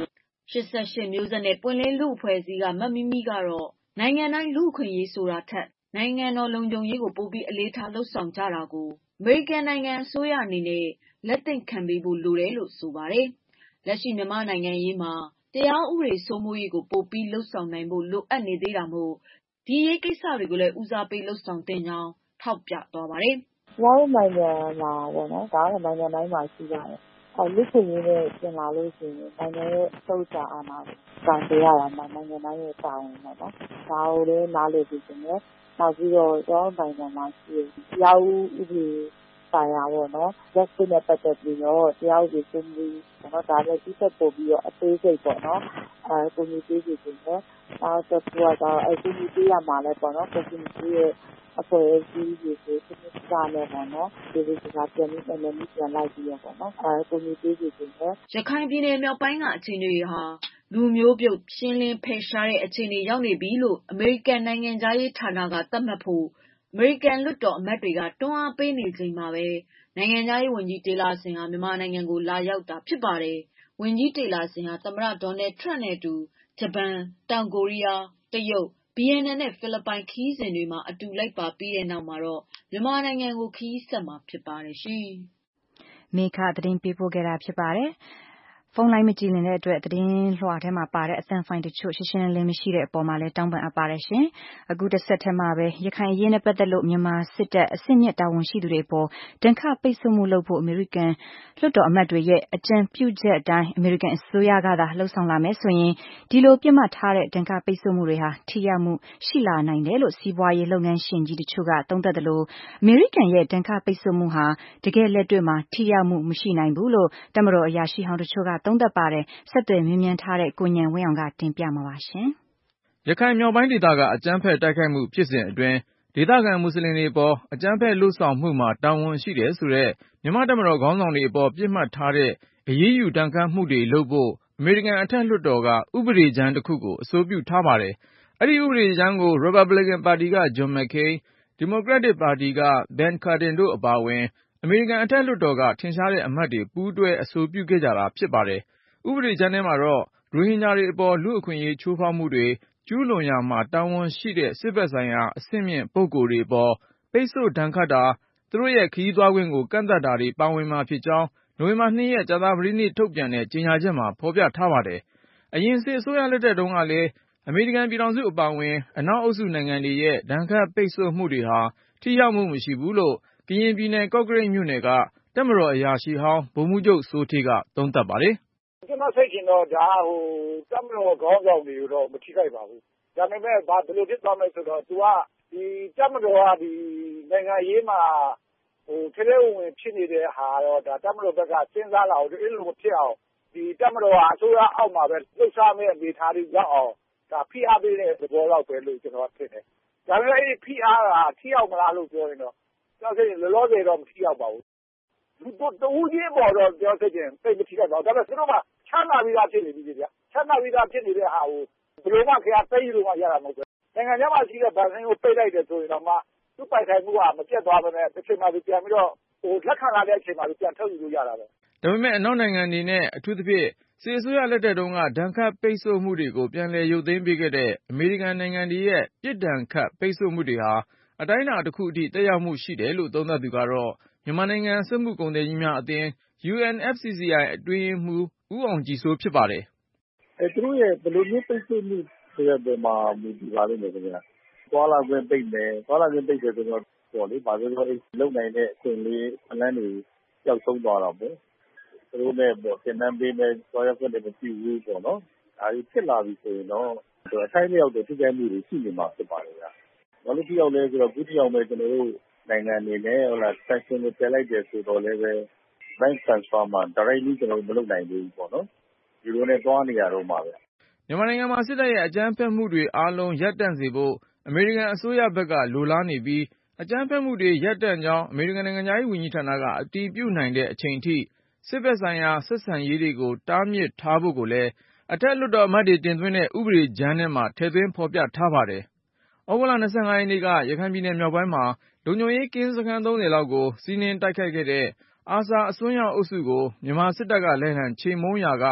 ရှစ်ဆယ့်ရှစ်မျိုးဆက်နဲ့ပွင့်လင်းလူ့အဖွဲ့အစည်းကမမီမီကတော့နိုင်ငံတိုင်းလူ့အခွင့်အရေးဆိုတာထက်နိုင်ငံတော်လုံခြုံရေးကိုပိုပြီးအလေးထားလုပ်ဆောင်ကြတာကိုအမေရိကန်နိုင်ငံအစိုးရအနေနဲ့လက်သင့်ခံပေးဖို့လိုတယ်လို့ဆိုပါတယ်။လက်ရှိမြန်မာနိုင်ငံရေးမှာတရားဥပဒေစိုးမိုးရေးကိုပိုပြီးလုပ်ဆောင်နိုင်ဖို့လိုအပ်နေသေးတာမို့ဒီရေးကိစ္စတွေကိုလည်းဦးစားပေးလုပ်ဆောင်သင့်ကြောင်းထောက်ပြသွားပါတယ်။ "ကျွန်တော်တို့နိုင်ငံမှာပေါ့နော်ဒါကတော့နိုင်ငံတိုင်းမှာရှိပါတယ်။လူ့အခွင့်အရေးနဲ့ပြင်လာလို့ရှိရင်နိုင်ငံရဲ့အချုပ်အခြာအာဏာကိုကာကွယ်ရတာမှာနိုင်ငံတိုင်းရဲ့တာဝန်ပေါ့နော်။ဒါကိုလည်းနားလည်စေချင်တယ်။နောက်ပြီးတော့ကျွန်တော်တို့နိုင်ငံမှာရှိတဲ့တရားဥပဒေဆိုင်ရာပေါ့နော် justice နဲ့ပတ်သက်ပြီးတော့တရားဥပဒေစိုးမိုးရေးပေါ့နော်ဒါလည်းဒီထက်ပိုပြီးတော့အသေးစိတ်ပေါ့နော်အဲကူညီပေးစေချင်တယ်။နောက်တစ်ခုကတော့အဲကူညီပေးရမှာလည်းပေါ့နော်ကူညီပေးရဲ့အဖွဲ့အစည်းတွေကိုစနစ်တကျနဲ့ပေါ့နော်ဒီလိုစကားပြန်ပြီးပြန်ပြီးပြန်လိုက်ပြီးတော့ပေါ့နော်အဲကူညီပေးစေချင်တယ်။ရခိုင်ပြည်နယ်မြောက်ပိုင်းကအခြေအနေတွေဟာလူမျိုးပြုတ်ရှင်းလင်းဖယ်ရှားတဲ့အခြေအနေရောက်နေပြီလို့အမေရိကန်နိုင်ငံခြားရေးဌာနကသတ်မှတ်ဖို့အမေရိကန်လွှတ်တော်အမတ်တွေကတွန်းအားပေးနေချိန်မှာပဲနိုင်ငံခြားရေးဝန်ကြီးတေလာဆင်ဟာမြန်မာနိုင်ငံကိုလာရောက်တာဖြစ်ပါတယ်။ဝန်ကြီးတေလာဆင်ဟာသမ္မတဒေါ်နယ်ထရန့်နဲ့အတူဂျပန်၊တောင်ကိုရီးယား၊တရုတ်၊ဗီယက်နမ်နဲ့ဖိလစ်ပိုင်ခရီးစဉ်တွေမှာအတူလိုက်ပါပြီးတဲ့နောက်မှာတော့မြန်မာနိုင်ငံကိုခရီးဆက်မှာဖြစ်ပါတယ်ရှင်။မေခသတင်းပေးပို့ခဲ့တာဖြစ်ပါတယ်။ဖုန်းလိုင်းမကြည်လင်တဲ့အတွက်သတင်းလွှာထဲမှာပါတဲ့အသံဖိုင်တချို့ရှင်းရှင်းလင်းလင်းမရှိတဲ့အပေါ်မှာလည်းတောင်းပန်အပ်ပါတယ်ရှင်။အခုတစ်ဆက်တည်းမှာပဲရခိုင်အရေးနဲ့ပတ်သက်လို့မြန်မာစစ်တပ်အဆင့်မြင့်တာဝန်ရှိသူတွေအပေါ်ဒဏ်ခတ်ပိတ်ဆို့မှုလုပ်ဖို့အမေရိကန်လွှတ်တော်အမတ်တွေရဲ့အကြံပြုချက်အတိုင်းအမေရိကန်အစိုးရကသာလှုံ့ဆော်လာမယ်ဆိုရင်ဒီလိုပြစ်မှတ်ထားတဲ့ဒဏ်ခတ်ပိတ်ဆို့မှုတွေဟာထိရောက်မှုရှိလာနိုင်တယ်လို့စီးပွားရေးလုပ်ငန်းရှင်ကြီးတချို့ကသုံးသပ်တယ်လို့အမေရိကန်ရဲ့ဒဏ်ခတ်ပိတ်ဆို့မှုဟာတကယ်လက်တွေ့မှာထိရောက်မှုမရှိနိုင်ဘူးလို့တမတော်အရာရှိဟောင်းတချို့ကသုံးသပ်ပါတယ်ဆက်သွယ်မြင်းမြန်းထားတဲ့ကိုဉာဏ်ဝင်းအောင်ကတင်ပြမှာပါရှင်။ရခိုင်မြောက်ပိုင်းဒေသကအကြမ်းဖက်တိုက်ခိုက်မှုဖြစ်စဉ်အတွင်းဒေသခံမွတ်စလင်တွေပေါ်အကြမ်းဖက်လုပ်ဆောင်မှုမှာတာဝန်ရှိတယ်ဆိုတဲ့မြန်မာ့တပ်မတော်ခေါင်းဆောင်တွေအပေါ်ပြစ်မှတ်ထားတဲ့အရေးယူဒဏ်ခတ်မှုတွေလုပ်ဖို့အမေရိကန်အထက်လွှတ်တော်ကဥပဒေကြမ်းတစ်ခုကိုအဆိုပြုထားပါတယ်။အဲဒီဥပဒေကြမ်းကို Republican ပါတီက John McCain, Democratic ပါတီက Ben Cardin တို့အပါအဝင်အမေရိကန်အထက်လွှတ်တော်ကထင်ရှားတဲ့အမတ်တွေပူးတွဲအဆိုပြုခဲ့ကြတာဖြစ်ပါတယ်။ဥပဒေကြမ်းထဲမှာတော့ရိုဟင်ဂျာတွေအပေါ်လူ့အခွင့်အရေးချိုးဖောက်မှုတွေကျူးလွန်ရာမှာတာဝန်ရှိတဲ့စစ်ဘက်ဆိုင်ရာအဆင့်မြင့်ပုဂ္ဂိုလ်တွေအပေါ်ပိတ်ဆို့ဒဏ်ခတ်တာသူတို့ရဲ့ခရီးသွားခွင့်ကိုကန့်သတ်တာတွေပါဝင်မှာဖြစ်ကြောင်းနိုဝင်ဘာ၂ရက်ကြာသပတေးနေ့ထုတ်ပြန်တဲ့ကြေညာချက်မှာဖော်ပြထားပါတယ်။အရင်စစ်အစိုးရလက်ထက်တုန်းကလည်းအမေရိကန်ပြည်ထောင်စုအပါအဝင်အနောက်အုပ်စုနိုင်ငံတွေရဲ့ဒဏ်ခတ်ပိတ်ဆို့မှုတွေဟာထိရောက်မှုမရှိဘူးလို့ကရင်ပြည်နယ်ကော့ကရိတ်မြို့နယ်ကတပ်မတော်အရာရှိဟောင်းဗိုလ်မှူးချုပ်စိုးဌေးကသုံးသပ်ပါတယ်။ကျွန်တော်စိတ်ထင်တော့ဒါဟိုတပ်မတော်ခေါင်းဆောင်တွေကိုတော့မထိခိုက်ပါဘူး။ဒါပေမဲ့ဘာဘယ်လိုဖြစ်သွားမလဲဆိုတော့သူကဒီတပ်မတော်ကဒီနိုင်ငံရေးမှာဟိုထဲထဲဝင်ဖြစ်နေတဲ့ဟာတော့ဒါတပ်မတော်ဘက်ကစဉ်းစားလာအောင်ဒီလိုမဖြစ်အောင်ဒီတပ်မတော်ကအစိုးရအောက်မှာပဲလှုပ်ရှားမဲ့အနေထားတွေရောက်အောင်ဒါဖိအားပေးတဲ့သဘောလောက်ပဲလို့ကျွန်တော်ထင်တယ်။ဒါပေမဲ့အဲ့ဒီဖိအားကထိရောက်မလားလို့ပြောရင်တော့ကျွန်တော်စိတ်လောလောဆယ်တော့မထိရောက်ပါဘူး။လူတို့တူကြီးပေါ်တော့ကျွန်တော်စိတ်ရင်စိတ်မထိခိုက်ပါဘူး။ဒါပေမဲ့သူတို့ကချမ်းသာပြီးသားဖြစ်နေပြီဗျာ။ချမ်းသာပြီးသားဖြစ်နေတဲ့ဟာကိုဘယ်လိုမှခရသိလို့မှရတာမဟုတ်ဘူး။နိုင်ငံခြားမှာရှိတဲ့ဗန်စင်းကိုပိတ်လိုက်တယ်ဆိုရင်တော့မှသူ့ပိုင်ဆိုင်မှုကမပြတ်သွားဘဲနဲ့တစ်ချိန်မှပြန်ပြီးတော့ဟိုလက်ခံလာတဲ့အချိန်မှာပြန်ထုတ်ယူလို့ရတာပဲ။ဒါပေမဲ့အနောက်နိုင်ငံတွေနဲ့အထူးသဖြင့်စစ်အစိုးရလက်ထက်တုန်းကဒဏ်ခတ်ပိတ်ဆို့မှုတွေကိုပြန်လည်ရုပ်သိမ်းပေးခဲ့တဲ့အမေရိကန်နိုင်ငံတွေရဲ့ပြစ်ဒဏ်ခတ်ပိတ်ဆို့မှုတွေဟာအတိုင်းအတာတစ်ခုအထိတက်ရောက်မှုရှိတယ်လို့သုံးသပ်သူကတော့မြန်မာနိုင်ငံစက်မှုကုန်သည်ကြီးများအသင်း ယူ အန် အက်ဖ် စီ စီ အိုင် အတွင်းရေးမှူးဦးအောင်ကြည်စိုးဖြစ်ပါတယ်။အဲသူတို့ရဲ့ဘယ်လိုမျိုးပိတ်ဆို့မှုဆိုတဲ့ပုံမှာမူတည်ပါလိမ့်မယ်ခင်ဗျာ။သွားလာခွင့်ပိတ်မယ်သွားလာခွင့်ပိတ်တယ်ဆိုတော့ပေါ့လေဘာလို့လဲလုံနိုင်တဲ့အခွင့်အရေးအလန်းတွေပျောက်ဆုံးသွားတာပေါ့။သူတို့နဲ့ပေါ့သင်တန်းပေးမယ်သွားရခွင့်တွေမပြုဘူးပေါ့နော်။ဒါကြီးဖြစ်လာပြီဆိုရင်တော့အထိုက်လျောက်တဲ့ထိခိုက်မှုတွေရှိနေမှာဖြစ်ပါတယ်ဗျာ။ဘာလို့ထိရောက်လဲဆိုတော့ခုထိရောက်မယ်ကျွန်တော်တို့နိုင်ငံအနေနဲ့ဟိုလား sanction ကိုပြန်လိုက်တယ်ဆိုတော့လည်းပဲ bank transfer မှာ directly ကျွန်တော်တို့မလုပ်နိုင်ဘူးပေါ့နော်။ဒီလိုနဲ့သွားနေရတော့မှာပဲ။မြန်မာနိုင်ငံမှာစစ်တပ်ရဲ့အကြမ်းဖက်မှုတွေအားလုံးရပ်တန့်စေဖို့အမေရိကန်အစိုးရဘက်ကလိုလားနေပြီးအကြမ်းဖက်မှုတွေရပ်တန့်ကြောင်းအမေရိကန်နိုင်ငံခြားရေးဝန်ကြီးဌာနကအတည်ပြုနိုင်တဲ့အချိန်ထိစစ်ဘက်ဆိုင်ရာဆက်ဆံရေးတွေကိုတားမြစ်ထားဖို့ကိုလည်းအထက်လွှတ်တော်အမတ်တွေတင်သွင်းတဲ့ဥပဒေကြမ်းထဲမှာထည့်သွင်းဖော်ပြထားပါတယ်။ဩဂုတ်လ၂၅ရက်နေ့ကရခိုင်ပြည်နယ်မြောက်ပိုင်းမှာလုံခြုံရေးကင်းစခန်းသုံးဆယ်လောက်ကိုစီးနင်းတိုက်ခိုက်ခဲ့တဲ့အာဆာအစွန်းရောက်အုပ်စုကိုမြန်မာစစ်တပ်ကလက်နက်ချေမှုန်းရာက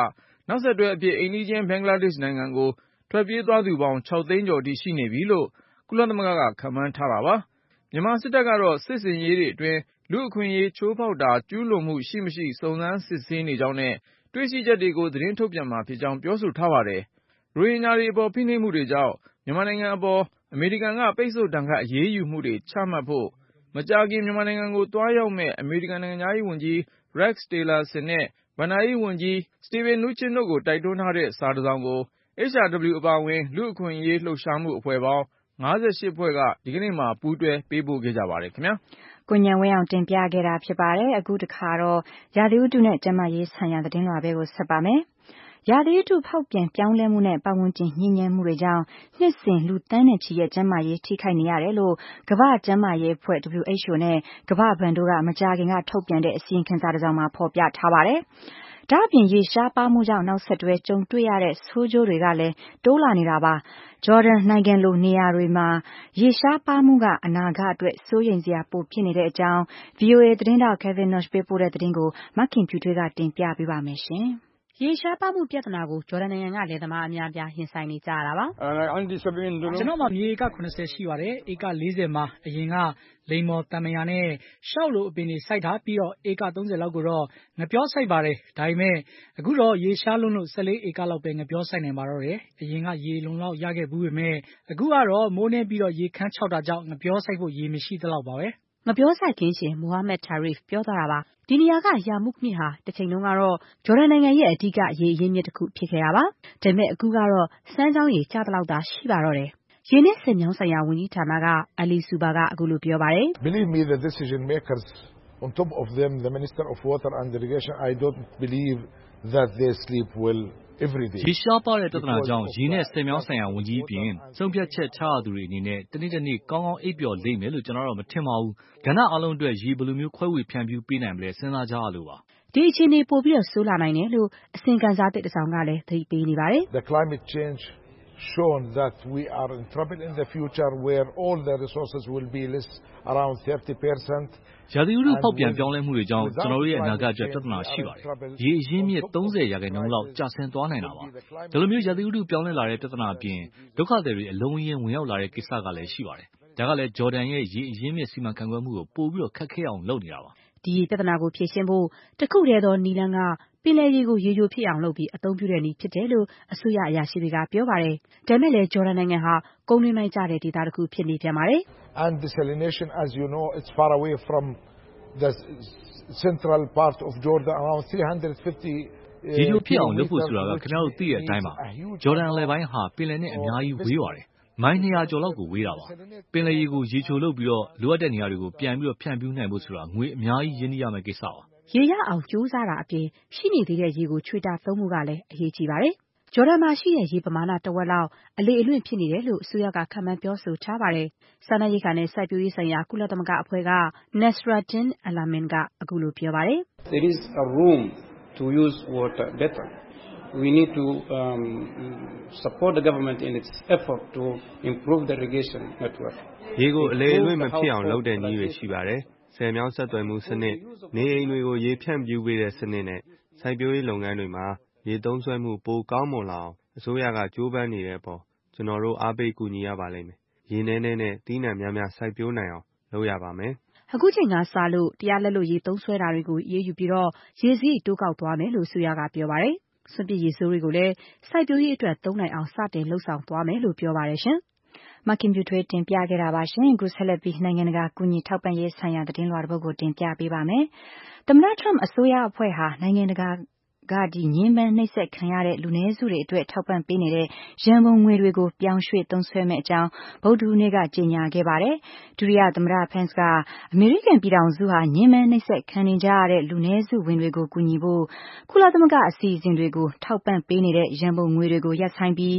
နောက်ဆက်တွဲအဖြစ်အိန္ဒိယဘင်္ဂလားဒေ့ရှ်နိုင်ငံကိုထွက်ပြေးသွားသူပေါင်းခြောက်သိန်းကျော်ထိရှိနေပြီလို့ကုလသမဂ္ဂကခန့်မှန်းထားတာပါမြန်မာစစ်တပ်ကတော့စစ်စင်ရေးတွေအတွင်းလူအခွင့်အရေးချိုးဖောက်တာကျူးလွန်မှုရှိမရှိစုံစမ်းစစ်ဆေးနေကြောင်းနဲ့တွေ့ရှိချက်တွေကိုသတင်းထုတ်ပြန်မှာဖြစ်ကြောင်းပြောဆိုထားပါတယ်။ရိုဟင်ဂျာတွေအပေါ်ဖိနှိပ်မှုတွေကြောင့်မြန်မာနိုင်ငံအပေါ်အမေရိကန်ကပိတ်ဆို့ဒဏ်ခတ်အရေးယူမှုတွေချမှတ်ဖို့မကြာခင်မြန်မာနိုင်ငံကိုတွားရောက်မဲ့အမေရိကန်နိုင်ငံသားရေးဝန်ကြီး Rex Tillerson နဲ့ဗဏ္ဍာရေးဝန်ကြီး Steven Mnuchin တို့ကိုတိုက်တွန်းထားတဲ့စာတစ်စောင်ကို H R W အပါအဝင်လူ့အခွင့်အရေးလှုပ်ရှားမှုအဖွဲ့ပေါင်း၅၈ဖွဲ့ကဒီကနေ့မှပူးတွဲပေးပို့ခဲ့ကြပါတယ်ခင်ဗျာကိုဉာဏ်ဝင်းအောင်တင်ပြခဲ့တာဖြစ်ပါတယ်အခုတခါတော့ရာသီဥတုနဲ့ကျန်းမာရေးဆိုင်ရာသတင်းလွှာပဲကိုဆက်ပါမယ်ရာသီဥတုဖောက်ပြန်ပြောင်းလဲမှုနဲ့ပတ်ဝန်းကျင်ညှဉ်းညမ်းမှုတွေကြောင့်နှစ်စဉ်လူသန်းနဲ့ချီရဲ့ကျန်းမာရေးထိခိုက်နေရတယ်လို့ကမ္ဘာ့ကျန်းမာရေးအဖွဲ့ W H O နဲ့ကမ္ဘာ့ဘဏ်တို့ကမကြာခင်ကထုတ်ပြန်တဲ့အစီရင်ခံစာတစ်စောင်မှာဖော်ပြထားပါတယ်။ဒါ့အပြင်ရေရှားပါမှုကြောင့်နောက်ဆက်တွဲကြုံတွေ့ရတဲ့ဆိုးကျိုးတွေကလည်းတိုးလာနေတာပါ။ဂျော်ဒန်နိုင်ငံလိုနေရာတွေမှာရေရှားပါမှုကအနာဂတ်အတွက်စိုးရိမ်စရာပိုဖြစ်နေတဲ့အကြောင်း V O A သတင်းတောက် Kevin Nosh ပေးပို့တဲ့သတင်းကိုမခင်ဖြူထွေးကတင်ပြပေးပါမယ်ရှင်။ရေရှားပါမှုပြဿနာကိုဂျော်ဒန်နိုင်ငံကလယ်သမားအများအပြားရင်ဆိုင်နေကြရတာပါ။ကျွန်တော်မှာမြေဧက၇၀ရှိပါတယ်။ဧက၄၀မှာအရင်ကလိမ္မော်တန်မယာနဲ့ရှောက်လိုအပင်တွေစိုက်ထားပြီးတော့ဧက၃၀လောက်ကိုတော့ငပြောစိုက်ပါတယ်။ဒါပေမဲ့အခုတော့ရေရှားလွန်းလို့၁၄ဧကလောက်ပဲငပြောစိုက်နိုင်ပါတော့တယ်။အရင်ကရေလုံလောက်ရခဲ့ဘူးပေမဲ့အခုကတော့မိုးနေပြီးတော့ရေခမ်းခြောက်တာကြောင့်ငပြောစိုက်ဖို့ရေမရှိသလောက်ပါပဲ။ငပြောစိုက်ခင်းရှင်မိုဟာမက်တာရီဖ်ပြောသွားတာပါ။ဒီနေရာကယာမုခ်မြစ်ဟာတစ်ချိန်လုံးကတော့ဂျော်ဒန်နိုင်ငံရဲ့အဓိကရေအရင်းမြစ်တစ်ခုဖြစ်ခဲ့တာပါ။ဒါပေမဲ့အခုကတော့စမ်းချောင်းရေကျသလောက်သာရှိပါတော့တယ်။ရေနဲ့ဆည်မြောင်းဆိုင်ရာဝန်ကြီးဌာနကအလီဆူဘာကအခုလိုပြောပါတယ်။ Believe me the decision makers on top of them the Minister of Water and Irrigation I don't believe that they sleep well every day ရေရှားပါတဲ့ပြဿနာကြောင့်ရေနဲ့ဆည်မြောင်းဆိုင်ရာဝန်ကြီးအပြင်ဆုံးဖြတ်ချက်ချရသူတွေအနေနဲ့တနေ့တနေ့ကောင်းကောင်းအိပ်ပျော်လိမ့်မယ်လို့ကျွန်တော်တော့မထင်ပါဘူး။ကဏ္ဍအလုံးအတွက်ရေဘယ်လိုမျိုးခွဲဝေဖြန့်ဖြူးပေးနိုင်မလဲစဉ်းစားကြရလို့ပါ။ဒီအခြေအနေပိုပြီးတော့ဆိုးလာနိုင်တယ်လို့အစီရင်ခံစာသစ်တစ်စောင်ကလည်းသတိပေးနေပါတယ်။ The climate change shown that we are in trouble in the future where all the resources will be less around thirty percent ရာသီဥတုဖောက်ပြန်ပြောင်းလဲမှုတွေကြောင့်ကျွန်တော်တို့ရဲ့အနာဂတ်အတွက်ပြဿနာရှိပါတယ်။ရေအရင်းမြစ်သုံးဆယ်ရာခိုင်နှုန်းလောက်ကျဆင်းသွားနိုင်တာပါ။ဒီလိုမျိုးရာသီဥတုပြောင်းလဲလာတဲ့ပြဿနာအပြင်ဒုက္ခသည်တွေအလုံးအရင်းဝင်ရောက်လာတဲ့ကိစ္စကလည်းရှိပါတယ်။ဒါကလည်းဂျော်ဒန်ရဲ့ရေအရင်းမြစ်စီမံခန့်ခွဲမှုကိုပိုပြီးတော့ခက်ခဲအောင်လုပ်နေတာပါ။ဒီပြဿနာကိုဖြေရှင်းဖို့တခုတည်းသောနည်းလမ်းကပင်လယ်ရေကိုရေချိုဖြစ်အောင်လုပ်ပြီးအသုံးပြုတဲ့နည်းဖြစ်တယ်လို့အစိုးရအရာရှိတွေကပြောပါတယ်။ဒါမဲ့လည်းဂျော်ဒန်နိုင်ငံဟာကုန်းတွင်းပိုင်းကျတဲ့ဒေသတစ်ခုဖြစ်နေပြန်ပါတယ်။ And desalination as you know it's far away from the central part of Jordan around three hundred fifty ရေချိုဖြစ်အောင်လုပ်ဖို့ဆိုတာကခင်ဗျားတို့သိတဲ့အတိုင်းပါ။ဂျော်ဒန်အလယ်ပိုင်းဟာပင်လယ်နဲ့အများကြီးဝေးပါတယ်။မိုင်နှစ်ရာကျော်လောက်ကိုဝေးတာပါ။ပင်လယ်ရေကိုရေချိုလုပ်ပြီးတော့လိုအပ်တဲ့နေရာတွေကိုပြန်ပြီးတော့ဖြန့်ဖြူးနိုင်ဖို့ဆိုတာငွေအများကြီးရင်းနှီးရမယ့်ကိစ္စပါ။ရေရအောင်ကြိုးစားတာအပြင်ရှိနေသေးတဲ့ရေကိုချွေတာသုံးမှုကလည်းအရေးကြီးပါတယ်။ဂျော်ဒန်မှာရှိတဲ့ရေပမာဏတဝက်လောက်အလေအလွင့်ဖြစ်နေတယ်လို့အစိုးရကခန့်မှန်းပြောဆိုထားပါတယ်။စားနပ်ရိက္ခာနဲ့စိုက်ပျိုးရေးဆိုင်ရာကုလသမဂ္ဂအဖွဲ့က Nasraddin Alamin ကအခုလိုပြောပါတယ်။ There is a room to use water better. We need to um, support the government in its effort to improve the irrigation network. ရေကိုအလေအလွင့်မဖြစ်အောင်လုပ်တဲ့နည်းတွေရှိပါတယ်။ဆည်မြောင်းဆက်သွယ်မှုစနစ်နေအိမ်တွေကိုရေဖြန့်ဖြူးပေးတဲ့စနစ်နဲ့စိုက်ပျိုးရေးလုပ်ငန်းတွေမှာရေသုံးစွဲမှုပိုကောင်းမွန်လာအောင်အစိုးရကကြိုးပမ်းနေတဲ့အပေါ်ကျွန်တော်တို့အားပေးကူညီရပါလိမ့်မယ်။ရေနည်းနည်းနဲ့တီးနှံများများစိုက်ပျိုးနိုင်အောင်လုပ်ရပါမယ်။အခုချိန်ကစလို့တရားလက်လို့ရေသုံးစွဲတာတွေကိုအေးအေးယူပြီးတော့ရေစည်းတိုးကောက်သွားမယ်လို့အစိုးရကပြောပါတယ်။စွန့်ပစ်ရေဆိုးတွေကိုလည်းစိုက်ပျိုးရေးအတွက်သုံးနိုင်အောင်စတင်လှုပ်ဆောင်သွားမယ်လို့ပြောပါတယ်ရှင်။မခင်ဖြူထွေးတင်ပြခဲ့တာပါရှင်။အခုဆက်လက်ပြီးနိုင်ငံတကာကူညီထောက်ပံ့ရေးဆိုင်ရာသတင်းလွှာတစ်ပုဒ်ကိုတင်ပြပေးပါမယ်။သမ္မတထရမ့်အစိုးရအဖွဲ့ဟာနိုင်ငံတကာကဒီညှဉ်းပန်းနှိပ်စက်ခံရတဲ့လူနည်းစုတွေအတွက်ထောက်ပံ့ပေးနေတဲ့ရန်ပုံငွေတွေကိုပြောင်းရွှေ့သုံးစွဲမယ့်အကြောင်းဗုဒ္ဓဟူးနေ့ကကြေညာခဲ့ပါတယ်။ဒုတိယသမ္မတဖန့်စ်ကအမေရိကန်ပြည်ထောင်စုဟာညှဉ်းပန်းနှိပ်စက်ခံနေကြရတဲ့လူနည်းစုဝင်တွေကိုကူညီဖို့ကုလသမဂ္ဂအစီအစဉ်တွေကိုထောက်ပံ့ပေးနေတဲ့ရန်ပုံငွေတွေကိုရပ်ဆိုင်းပြီး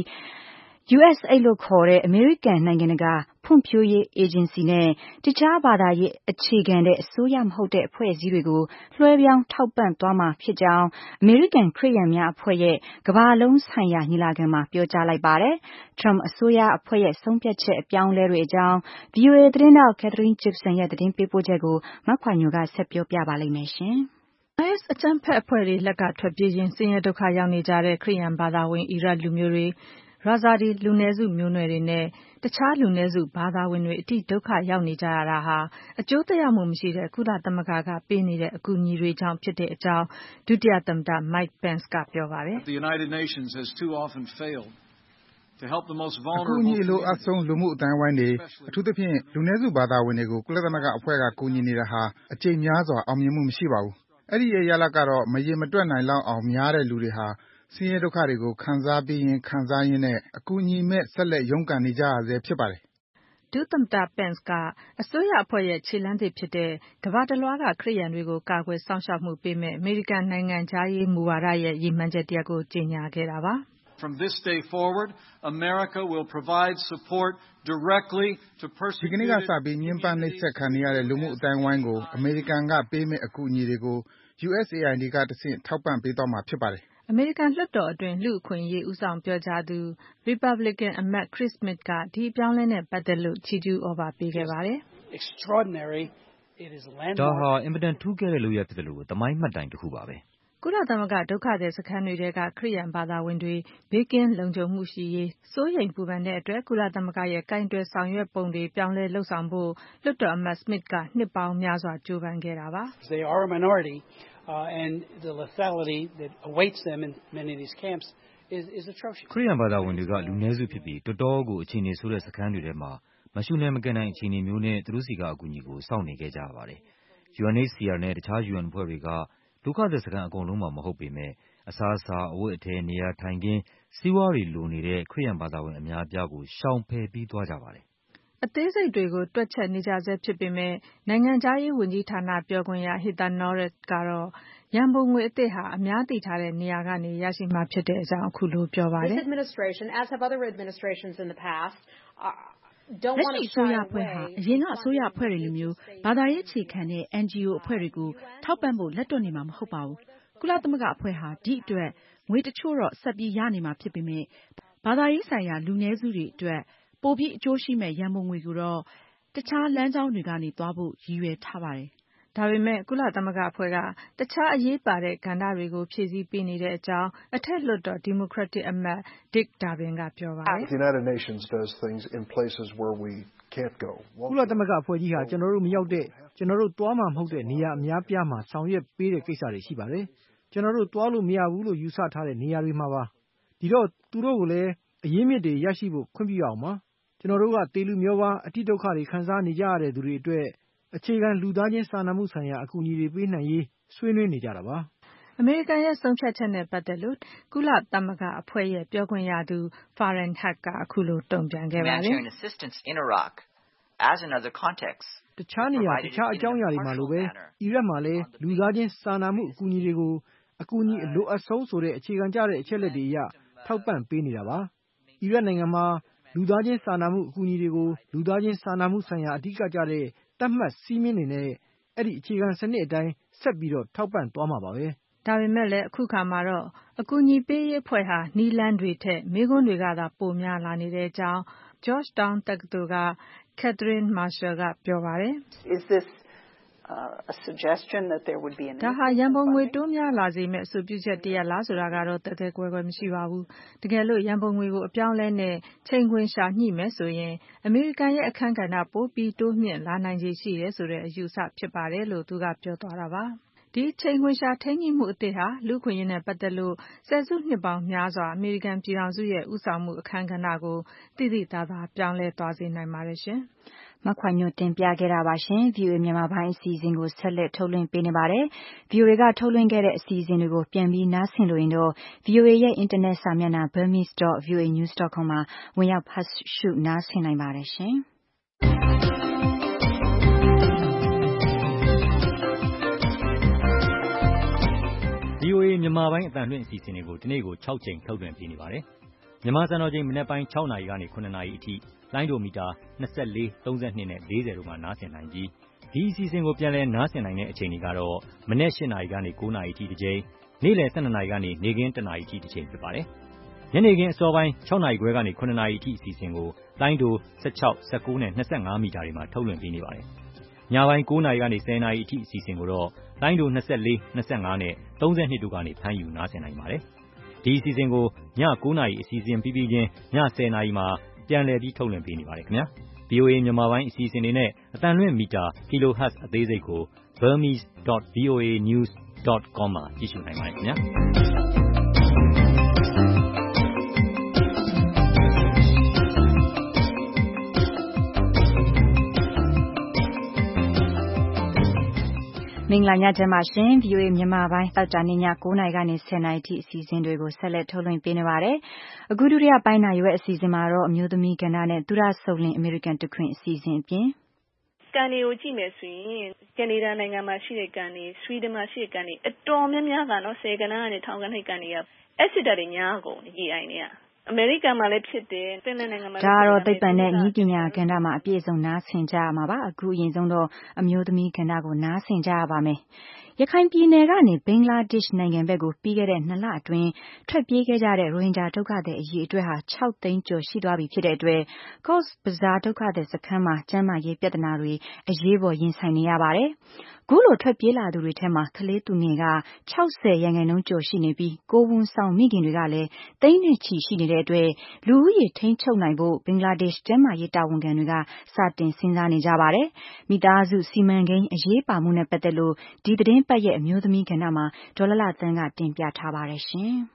U S A I D လို့ခေါ်တဲ့အမေရိကန်နိုင်ငံတကာဖွံ့ဖြိုးရေးအေဂျင်စီနဲ့တခြားဘာသာရေးအခြေခံတဲ့အစိုးရမဟုတ်တဲ့အဖွဲ့အစည်းတွေကိုလွှဲပြောင်းထောက်ပံ့သွားမှာဖြစ်ကြောင်းအမေရိကန်ခရစ်ယာန်များအဖွဲ့ရဲ့ကမ္ဘာလုံးဆိုင်ရာညီလာခံမှာပြောကြားလိုက်ပါတယ်။ Trump အစိုးရအဖွဲ့ရဲ့ဆုံးဖြတ်ချက်အပြောင်းအလဲတွေအကြောင်း V O A သတင်းတောက် Catherine Gibson ရဲ့သတင်းပေးပို့ချက်ကိုမခွာညိုကဆက်ပြောပြပါလိမ့်မယ်ရှင်။ S အကြမ်းဖက်အဖွဲ့တွေလက်ကထွက်ပြေးရင်းဆင်းရဲဒုက္ခရောက်နေကြတဲ့ခရစ်ယာန်ဘာသာဝင်အီရတ်လူမျိုးတွေRazadi လူနည်းစုမျိုးနွယ်တွေနဲ့တခြားလူနည်းစုဘာသာဝင်တွေအတိဒုက္ခရောက်နေကြရတာဟာအကျိုးသက်ရောက်မှုမရှိတဲ့ကုလသမဂ္ဂကပေးနေတဲ့အကူအညီတွေကြောင့်ဖြစ်တဲ့အကြောင်းဒုတိယသမ္မတ Mike Pence ကပြောပါတယ်။ The United Nations has too often failed to help the most vulnerable အကူအညီလိုအပ်ဆုံးလူမှုအတိုင်းအဝိုင်းတွေအထူးသဖြင့်လူနည်းစုဘာသာဝင်တွေကိုကုလသမဂ္ဂအဖွဲ့ကကူညီနေတာဟာအကြိမ်များစွာအောင်မြင်မှုမရှိပါဘူး။အဲ့ဒီရဲ့ရလဒ်ကတော့မရေမတွက်နိုင်လောက်အောင်များတဲ့လူတွေဟာဆင်းရဲဒုက္ခတွေကိုခံစားပြီးရင်ခံစားရင်းနဲ့အကူအညီမဲ့ဆက်လက်ရုန်းကန်နေကြရဆဲဖြစ်ပါတယ်။ဒုသမ္မတ Pence ကအစိုးရအဖွဲ့ရဲ့ခြေလှမ်းသစ်ဖြစ်တဲ့ကမ္ဘာတလွှားကခရစ်ယာန်တွေကိုကာကွယ်စောင့်ရှောက်မှုပေးမဲ့အမေရိကန်နိုင်ငံခြားရေးမူဝါဒရဲ့ရည်မှန်းချက်တရပ်ကိုကြေညာခဲ့တာပါ။ From this day forward, America will provide support directly to persecuted ဒီကနေ့ကစပြီးညှဉ်းပန်းနှိပ်စက်ခံနေရတဲ့လူမှုအတိုင်းအဝိုင်းကိုအမေရိကန်ကပေးမဲ့အကူအညီတွေကို U S A I D ကတဆင့်ထောက်ပံ့ပေးသွားမှာဖြစ်ပါတယ်။အမေရိကန်လွှတ်တော်အတွင်းလူ့အခွင့်အရေးဦးဆောင်ပြောကြားသူ Republican အမတ် Chris Smith ကဒီအပြောင်းအလဲနဲ့ပတ်သက်လို့ချီးကျူးဩဘာပေးခဲ့ပါတယ်။ Extraordinary it is landmark ဒါဟာအင်မတန်ထူးကဲတဲ့လုပ်ရဖြစ်တယ်လို့သမိုင်းမှတ်တိုင်တစ်ခုပါပဲ။ကုလသမဂ္ဂဒုက္ခသည်စခန်းတွေကခရစ်ယာန်ဘာသာဝင်တွေဘေးကင်းလုံခြုံမှုရှိရေးစိုးရိမ်ပူပန်တဲ့အတွက်ကုလသမဂ္ဂရဲ့ကိုင်တွယ်ဆောင်ရွက်ပုံတွေပြောင်းလဲလှုပ်ဆောင်ဖို့လွှတ်တော်အမတ် Smith ကနှစ်ပေါင်းများစွာကြိုးပမ်းခဲ့တာပါ။ They are a minority uh, and the lethality that awaits them in many of these camps is is atrocious. ခရစ်ယာန်ဘာသာဝင်တွေကလူနည်းစုဖြစ်ပြီးတော်တော်ကိုအခြေအနေဆိုးတဲ့စခန်းတွေထဲမှာမရှုနိုင်မကန်နိုင်အခြေအနေမျိုးနဲ့သူတို့စီကအကူအညီကိုစောင့်နေခဲ့ကြရပါတယ်။ U N H C R နဲ့တခြား U N အဖွဲ့တွေကဒုက္ခသည်စခန်းအကုန်လုံးမှာမဟုတ်ပေမဲ့အစားအစာအဝတ်အထည်နေရာထိုင်ခင်းစီးပွားတွေလိုနေတဲ့ခရစ်ယာန်ဘာသာဝင်အများအပြားကိုရှောင်ဖယ်ပြီးသွားကြပါတယ်။အသေးစိတ်တွေကိုတွက်ချက်နေကြဆဲဖြစ်ပေမဲ့နိုင်ငံခြားရေးဝန်ကြီးဌာနပြောခွင့်ရ Heather Nauert ကတော့ရန်ပုံငွေအသစ်ဟာအများသိထားတဲ့နေရာကနေရရှိမှာဖြစ်တဲ့အကြောင်းအခုလိုပြောပါတယ်။ This administration, as have other administrations in the past, don't want to shy away လက်ရှိအစိုးရအဖွဲ့ဟာအရင်ကအစိုးရအဖွဲ့တွေလိုမျိုးဘာသာရေးအခြေခံတဲ့ N G O အဖွဲ့တွေကိုထောက်ပံ့ဖို့လက်တွန့်နေမှာမဟုတ်ပါဘူး။ကုလသမဂ္ဂအဖွဲ့ဟာဒီအတွက်ငွေတချို့တော့ဆက်ပြီးရနေမှာဖြစ်ပေမဲ့ဘာသာရေးဆိုင်ရာလူနည်းစုတွေအတွက်ပိုပြီးအကျိုးရှိမဲ့ရန်ပုံငွေကိုတော့တခြားလမ်းကြောင်းတွေကနေသွားဖို့ရည်ရွယ်ထားပါတယ်။ဒါပေမဲ့ကုလသမဂ္ဂအဖွဲ့ကတခြားအရေးပါတဲ့ကဏ္ဍတွေကိုဖြည့်ဆည်းပေးနေတဲ့အကြောင်းအထက်လွှတ်တော်ဒီမိုကရက်တစ်အမတ် Dick Durbin ကပြောပါတယ်။ The United Nations does things in places where we can't go. ကုလသမဂ္ဂအဖွဲ့ကြီးဟာကျွန်တော်တို့မရောက်တဲ့ကျွန်တော်တို့သွားမှာမဟုတ်တဲ့နေရာအများပြားမှာဆောင်ရွက်ပေးတဲ့ကိစ္စတွေရှိပါတယ်။ကျွန်တော်တို့သွားလို့မရဘူးလို့ယူဆထားတဲ့နေရာတွေမှာပါ။ဒီတော့သူတို့ကိုလည်းအရင်းမြစ်တွေရရှိဖို့ခွင့်ပြုရအောင်ပါ။ကျွန်တော်တို့ကတေလူမျိုးပါအတိဒုက္ခတွေခံစားနေကြရတဲ့သူတွေအတွက်အခြေခံလူသားချင်းစာနာမှုဆိုင်ရာအကူအညီတွေပေးနိုင်ရေးဆွေးနွေးနေကြတာပါ။အမေရိကန်ရဲ့ဆုံးဖြတ်ချက်နဲ့ပတ်သက်လို့ကုလသမဂ္ဂအဖွဲ့ရဲ့ပြောခွင့်ရသူ Farhan Haq ကအခုလိုတုံ့ပြန်ခဲ့ပါတယ်။ As in other contexts တခြားနေရာတခြားအကြောင်းအရာတွေမှာလိုပဲအီရတ်မှာလည်းလူသားချင်းစာနာမှုအကူအညီတွေကိုအကူအညီအလိုအပ်ဆုံးဆိုတဲ့အခြေခံကျတဲ့အချက်လက်တွေအရထောက်ပံ့ပေးနေတာပါ။အီရတ်နိုင်ငံမှာလူသားချင်းစာနာမှုအကူအညီတွေကိုလူသားချင်းစာနာမှုဆိုင်ရာအဓိကကျတဲ့သတ်မှတ်စည်းမျဉ်းတွေနဲ့အဲ့ဒီအခြေခံစနစ်အတိုင်းဆက်ပြီးတော့ထောက်ပံ့သွားမှာပါပဲ။ဒါပေမဲ့လည်းအခုခါမှာတော့အကူအညီပေးရေးအဖွဲ့ဟာနီလန်းတွေထက်မေးခွန်းတွေကသာပိုများလာနေတဲ့အကြောင်း Georgetown တက္ကသိုလ်က Catherine Marshall ကပြောပါတယ်။ Is this uh, a suggestion that there would be an ဒါဟာရန်ပုံငွေတိုးများလာစေမယ့်အဆိုပြုချက်တရပ်လားဆိုတာကတော့တသက်ကွဲကွဲမရှိပါဘူး။တကယ်လို့ရန်ပုံငွေကိုအပြောင်းလဲနဲ့ချိန်ခွင်ရှာညှိမယ်ဆိုရင်အမေရိကန်ရဲ့အခန်းကဏ္ဍပိုပြီးတိုးမြင့်လာနိုင်ခြေရှိတယ်ဆိုတဲ့အယူအဆဖြစ်ပါတယ်လို့သူကပြောသွားတာပါ။ဒီချိန်ခွင်ရှာထိန်းညှိမှုအသစ်ဟာလူ့အခွင့်အရေးနဲ့ပတ်သက်လို့ဆယ်စုနှစ်ပေါင်းများစွာအမေရိကန်ပြည်ထောင်စုရဲ့ဦးဆောင်မှုအခန်းကဏ္ဍကိုသိသိသာသာပြောင်းလဲသွားစေနိုင်ပါတယ်ရှင်။မခွာညိုတင်ပြခဲ့တာပါရှင်။ V O A မြန်မာပိုင်းအစီအစဉ်ကိုဆက်လက်ထုတ်လွှင့်ပေးနေပါတယ်။ V O A ကထုတ်လွှင့်ခဲ့တဲ့အစီအစဉ်တွေကိုပြန်ပြီးနားဆင်လို့ရင်တော့ V O A ရဲ့အင်တာနက်စာမျက်နှာ burmese dot v o a news dot com မှာဝင်ရောက်ဖတ်ရှုနားဆင်နိုင်ပါတယ်ရှင်။ V O A မြန်မာပိုင်းအသံလွှင့်အစီအစဉ်တွေကိုဒီနေ့ကို၆ကြိမ်ထုတ်လွှင့်ပေးနေပါတယ်။မြန်မာစံတော်ချိန်မနက်ပိုင်း၆နာရီကနေ၇နာရီအထိလိုင်းဒိုမီတာ၂၄၊၃၂နဲ့၄၀တို့မှာနားဆင်နိုင်ပြီးဒီအစီအစဉ်ကိုပြန်လည်နားဆင်နိုင်တဲ့အချိန်တွေကတော့မနက်၈နာရီကနေ၉နာရီအထိတစ်ကြိမ်နေ့လယ်၁၂နာရီကနေနေ့ခင်း၁နာရီအထိတစ်ချိန်ဖြစ်ပါတယ်။ညနေခင်းအစောပိုင်း၆နာရီခွဲကနေ၇နာရီအထိအစီအစဉ်ကိုလိုင်းဒို၁၆၊၁၉နဲ့၂၅မီတာတွေမှာထုတ်လွှင့်ပေးနေပါတယ်။ညပိုင်းကိုးနာရီကနေဆယ်နာရီအထိအစီအစဉ်ကိုတော့လိုင်းဒိုနှစ်၄ နှစ်၅နဲ့သုံး၂တို့ကနေဖမ်းယူနားဆင်နိုင်ပါတယ်။ဒီအစီအစဉ်ကိုညကိုးနာရီအစီအစဉ်ပြီးပြီးချင်းညဆယ်နာရီမှာပြန်လည်ပြီးထုတ်လွှင့်ပေးနေပါတယ်ခင်ဗျာ။ ဗွီအိုအေ မြန်မာပိုင်းအစီအစဉ်တွေနဲ့အသံလွှင့်မီတာ kilohertz အသေးစိတ်ကို burmese dot voa news dot com မှာကြည့်ရှုနိုင်ပါတယ်ခင်ဗျာ။မင်္ဂလာညချမ်းပါရှင် ဗွီအိုအေ မြန်မာပိုင်းသောကြာနေ့ညကိုးနာရီကနေဆယ်နာရီထိအစီအစဉ်တွေကိုဆက်လက်ထုတ်လွှင့်ပေးနေပါတယ်။အခုဒုတိယပိုင်းနာရီဝက်အစီအစဉ်မှာတော့အမျိုးသမီးကဏ္ဍနဲ့သူရဆုပ်လင်းအမေရိကန်တခွင်အစီအစဉ်အပြင်ကန်တွေကိုကြည့်မယ်ဆိုရင်ကနေဒါနိုင်ငံမှာရှိတဲ့ကန်တွေဆွီဒင်မှာရှိတဲ့ကန်တွေအတော်များများကနော်ဆယ်ကဏ္ဍကနေထောင်ကဏ္ဍကန်တွေက acid တွေများကုန်ရေအိုင်တွေကအမေရိကန်မှာလည်းဖြစ်တယ်ပင်လယ်နိုင်ငံမှာဒါတော့သိပ္ပံနဲ့ဤပညာကဏ္ဍမှာအပြည့်အစုံနားဆင်ကြရမှာပါအခုအရင်ဆုံးတော့အမျိုးသမီးကဏ္ဍကိုနားဆင်ကြရပါမယ်ရခိုင်ပြည်နယ်ကနေဘင်္ဂလားဒေ့ရှ်နိုင်ငံဘက်ကိုပြီးခဲ့တဲ့နှစ်လအတွင်းထွက်ပြေးခဲ့ကြတဲ့ရိုဟင်ဂျာဒုက္ခသည်အရေအတွက်ဟာ၆သိန်းကျော်ရှိသွားပြီဖြစ်တဲ့အတွက် Cox's Bazar ဒုက္ခသည်စခန်းမှာကျန်းမာရေးပြဿနာတွေအရေးပေါ်ရင်ဆိုင်နေရပါတယ်။ခုလိုထွက်ပြေးလာသူတွေထဲမှာကလေးသူငယ်က၆၀ရာခိုင်နှုန်းကျော်ရှိနေပြီးကိုယ်ဝန်ဆောင်မိခင်တွေကလည်းသိန်းနဲ့ချီရှိနေတဲ့အတွက်လူဦးရေထိန်းချုပ်နိုင်ဖို့ဘင်္ဂလားဒေ့ရှ်ကျန်းမာရေးတာဝန်ခံတွေကစတင်စဉ်းစားနေကြပါတယ်။မိသားစုစီမံကိန်းအရေးပါမှုနဲ့ပတ်သက်လို့ဒီသတင်းပတ်ရဲ့အမျိုးသမီးကဏ္ဍမှာဒေါ်လလသန်းကတင်ပြထားပါတယ်ရှင်။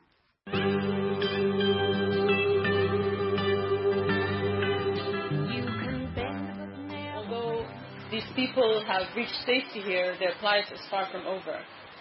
These people have reached safety here. Their plight is far from over.